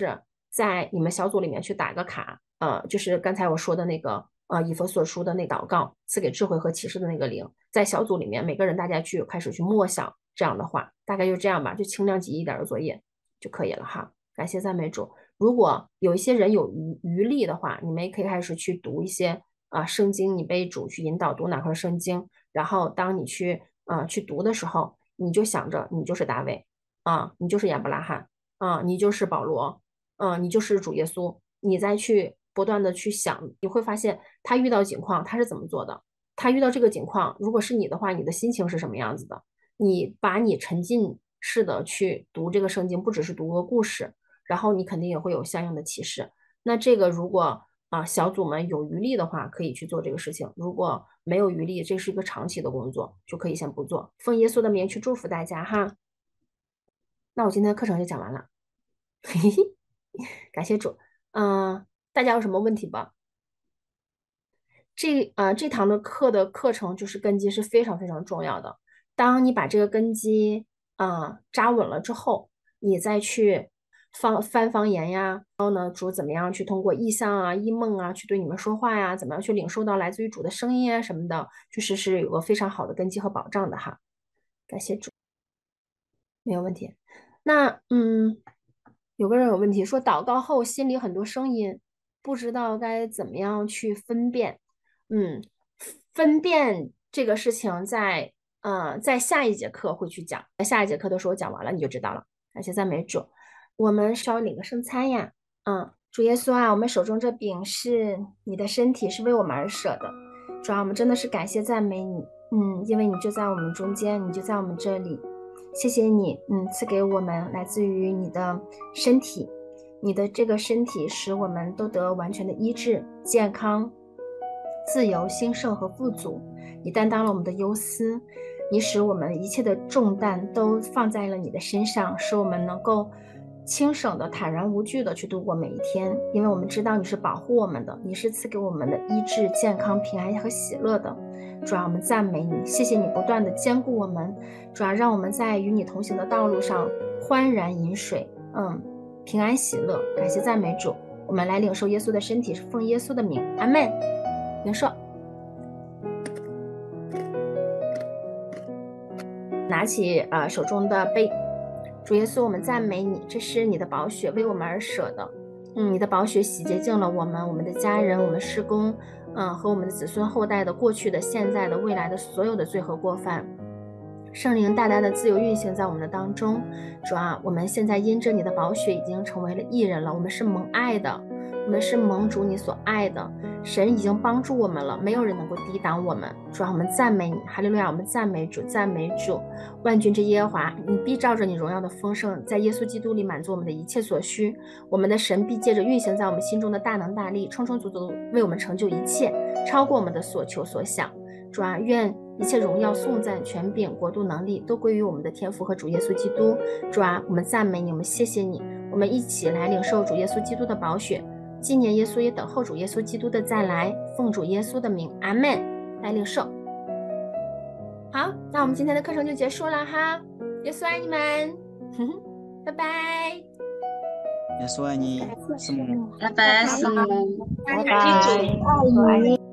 在你们小组里面去打个卡，就是刚才我说的那个以弗所书的那祷告，赐给智慧和启示的那个灵，在小组里面每个人大家开始去默想这样的话，大概就这样吧，就轻量级一点的作业就可以了哈。感谢赞美主。如果有一些人有余力的话，你们也可以开始去读一些圣经，你被主去引导读哪块圣经，然后当你去读的时候，你就想着你就是大卫你就是亚伯拉罕你就是保罗你就是主耶稣，你再去不断的去想，你会发现他遇到境况他是怎么做的，他遇到这个境况，如果是你的话，你的心情是什么样子的？你把你沉浸式的去读这个圣经，不只是读个故事，然后你肯定也会有相应的启示。那这个如果小组们有余力的话，可以去做这个事情；如果没有余力，这是一个长期的工作，就可以先不做。奉耶稣的名去祝福大家哈。那我今天的课程就讲完了，嘿嘿，感谢主。大家有什么问题吧？这堂的课程就是根基是非常非常重要的。当你把这个根基扎稳了之后，你再去翻方言呀，然后呢，主怎么样去通过异象异梦去对你们说话呀，怎么样去领受到来自于主的声音什么的，就是有个非常好的根基和保障的哈。感谢主，没有问题。那有个人有问题说，祷告后心里很多声音，不知道该怎么样去分辨。分辨这个事情在下一节课会去讲，在下一节课的时候讲完了你就知道了。感谢赞美主。我们稍领个圣餐呀。主耶稣我们手中这饼是你的身体，是为我们而舍的。主我们真的是感谢赞美你，因为你就在我们中间，你就在我们这里。谢谢你，赐给我们来自于你的身体，你的这个身体使我们都得完全的医治、健康、自由、兴盛和富足。你担当了我们的忧思，你使我们一切的重担都放在了你的身上，使我们能够轻省的、坦然无惧的去度过每一天。因为我们知道你是保护我们的，你是赐给我们的医治、健康、平安和喜乐的。主我们赞美你，谢谢你不断的坚固我们，主让我们在与你同行的道路上欢然饮水，平安喜乐。感谢赞美主。我们来领受耶稣的身体，是奉耶稣的名，阿们。领受。拿起手中的杯。主耶稣，我们赞美你，这是你的宝血为我们而舍的。你的宝血洗洁净了我们、我们的家人、我们事工，和我们的子孙后代的过去的、现在的、未来的所有的罪和过犯。圣灵大大的自由运行在我们的当中。主我们现在因着你的宝血已经成为了义人了，我们是蒙爱的，我们是蒙主你所爱的。神已经帮助我们了，没有人能够抵挡我们。主我们赞美你，哈利路亚！我们赞美主，赞美主。万军之耶和华，你必照着你荣耀的丰盛，在耶稣基督里满足我们的一切所需。我们的神必借着运行在我们心中的大能大力，充充足足为我们成就一切，超过我们的所求所想。主愿一切荣耀、颂赞、权柄、国度、能力都归于我们的天父和主耶稣基督。主我们赞美你，我们谢谢你。我们一起来领受主耶稣基督的宝血。今年耶稣也等候主耶稣基督的再来，奉主耶稣的名，阿们。来领受。好，那我们今天的课程就结束了哈。耶稣爱你们，拜拜。 耶稣爱你，师母。 拜拜，师母。 拜拜。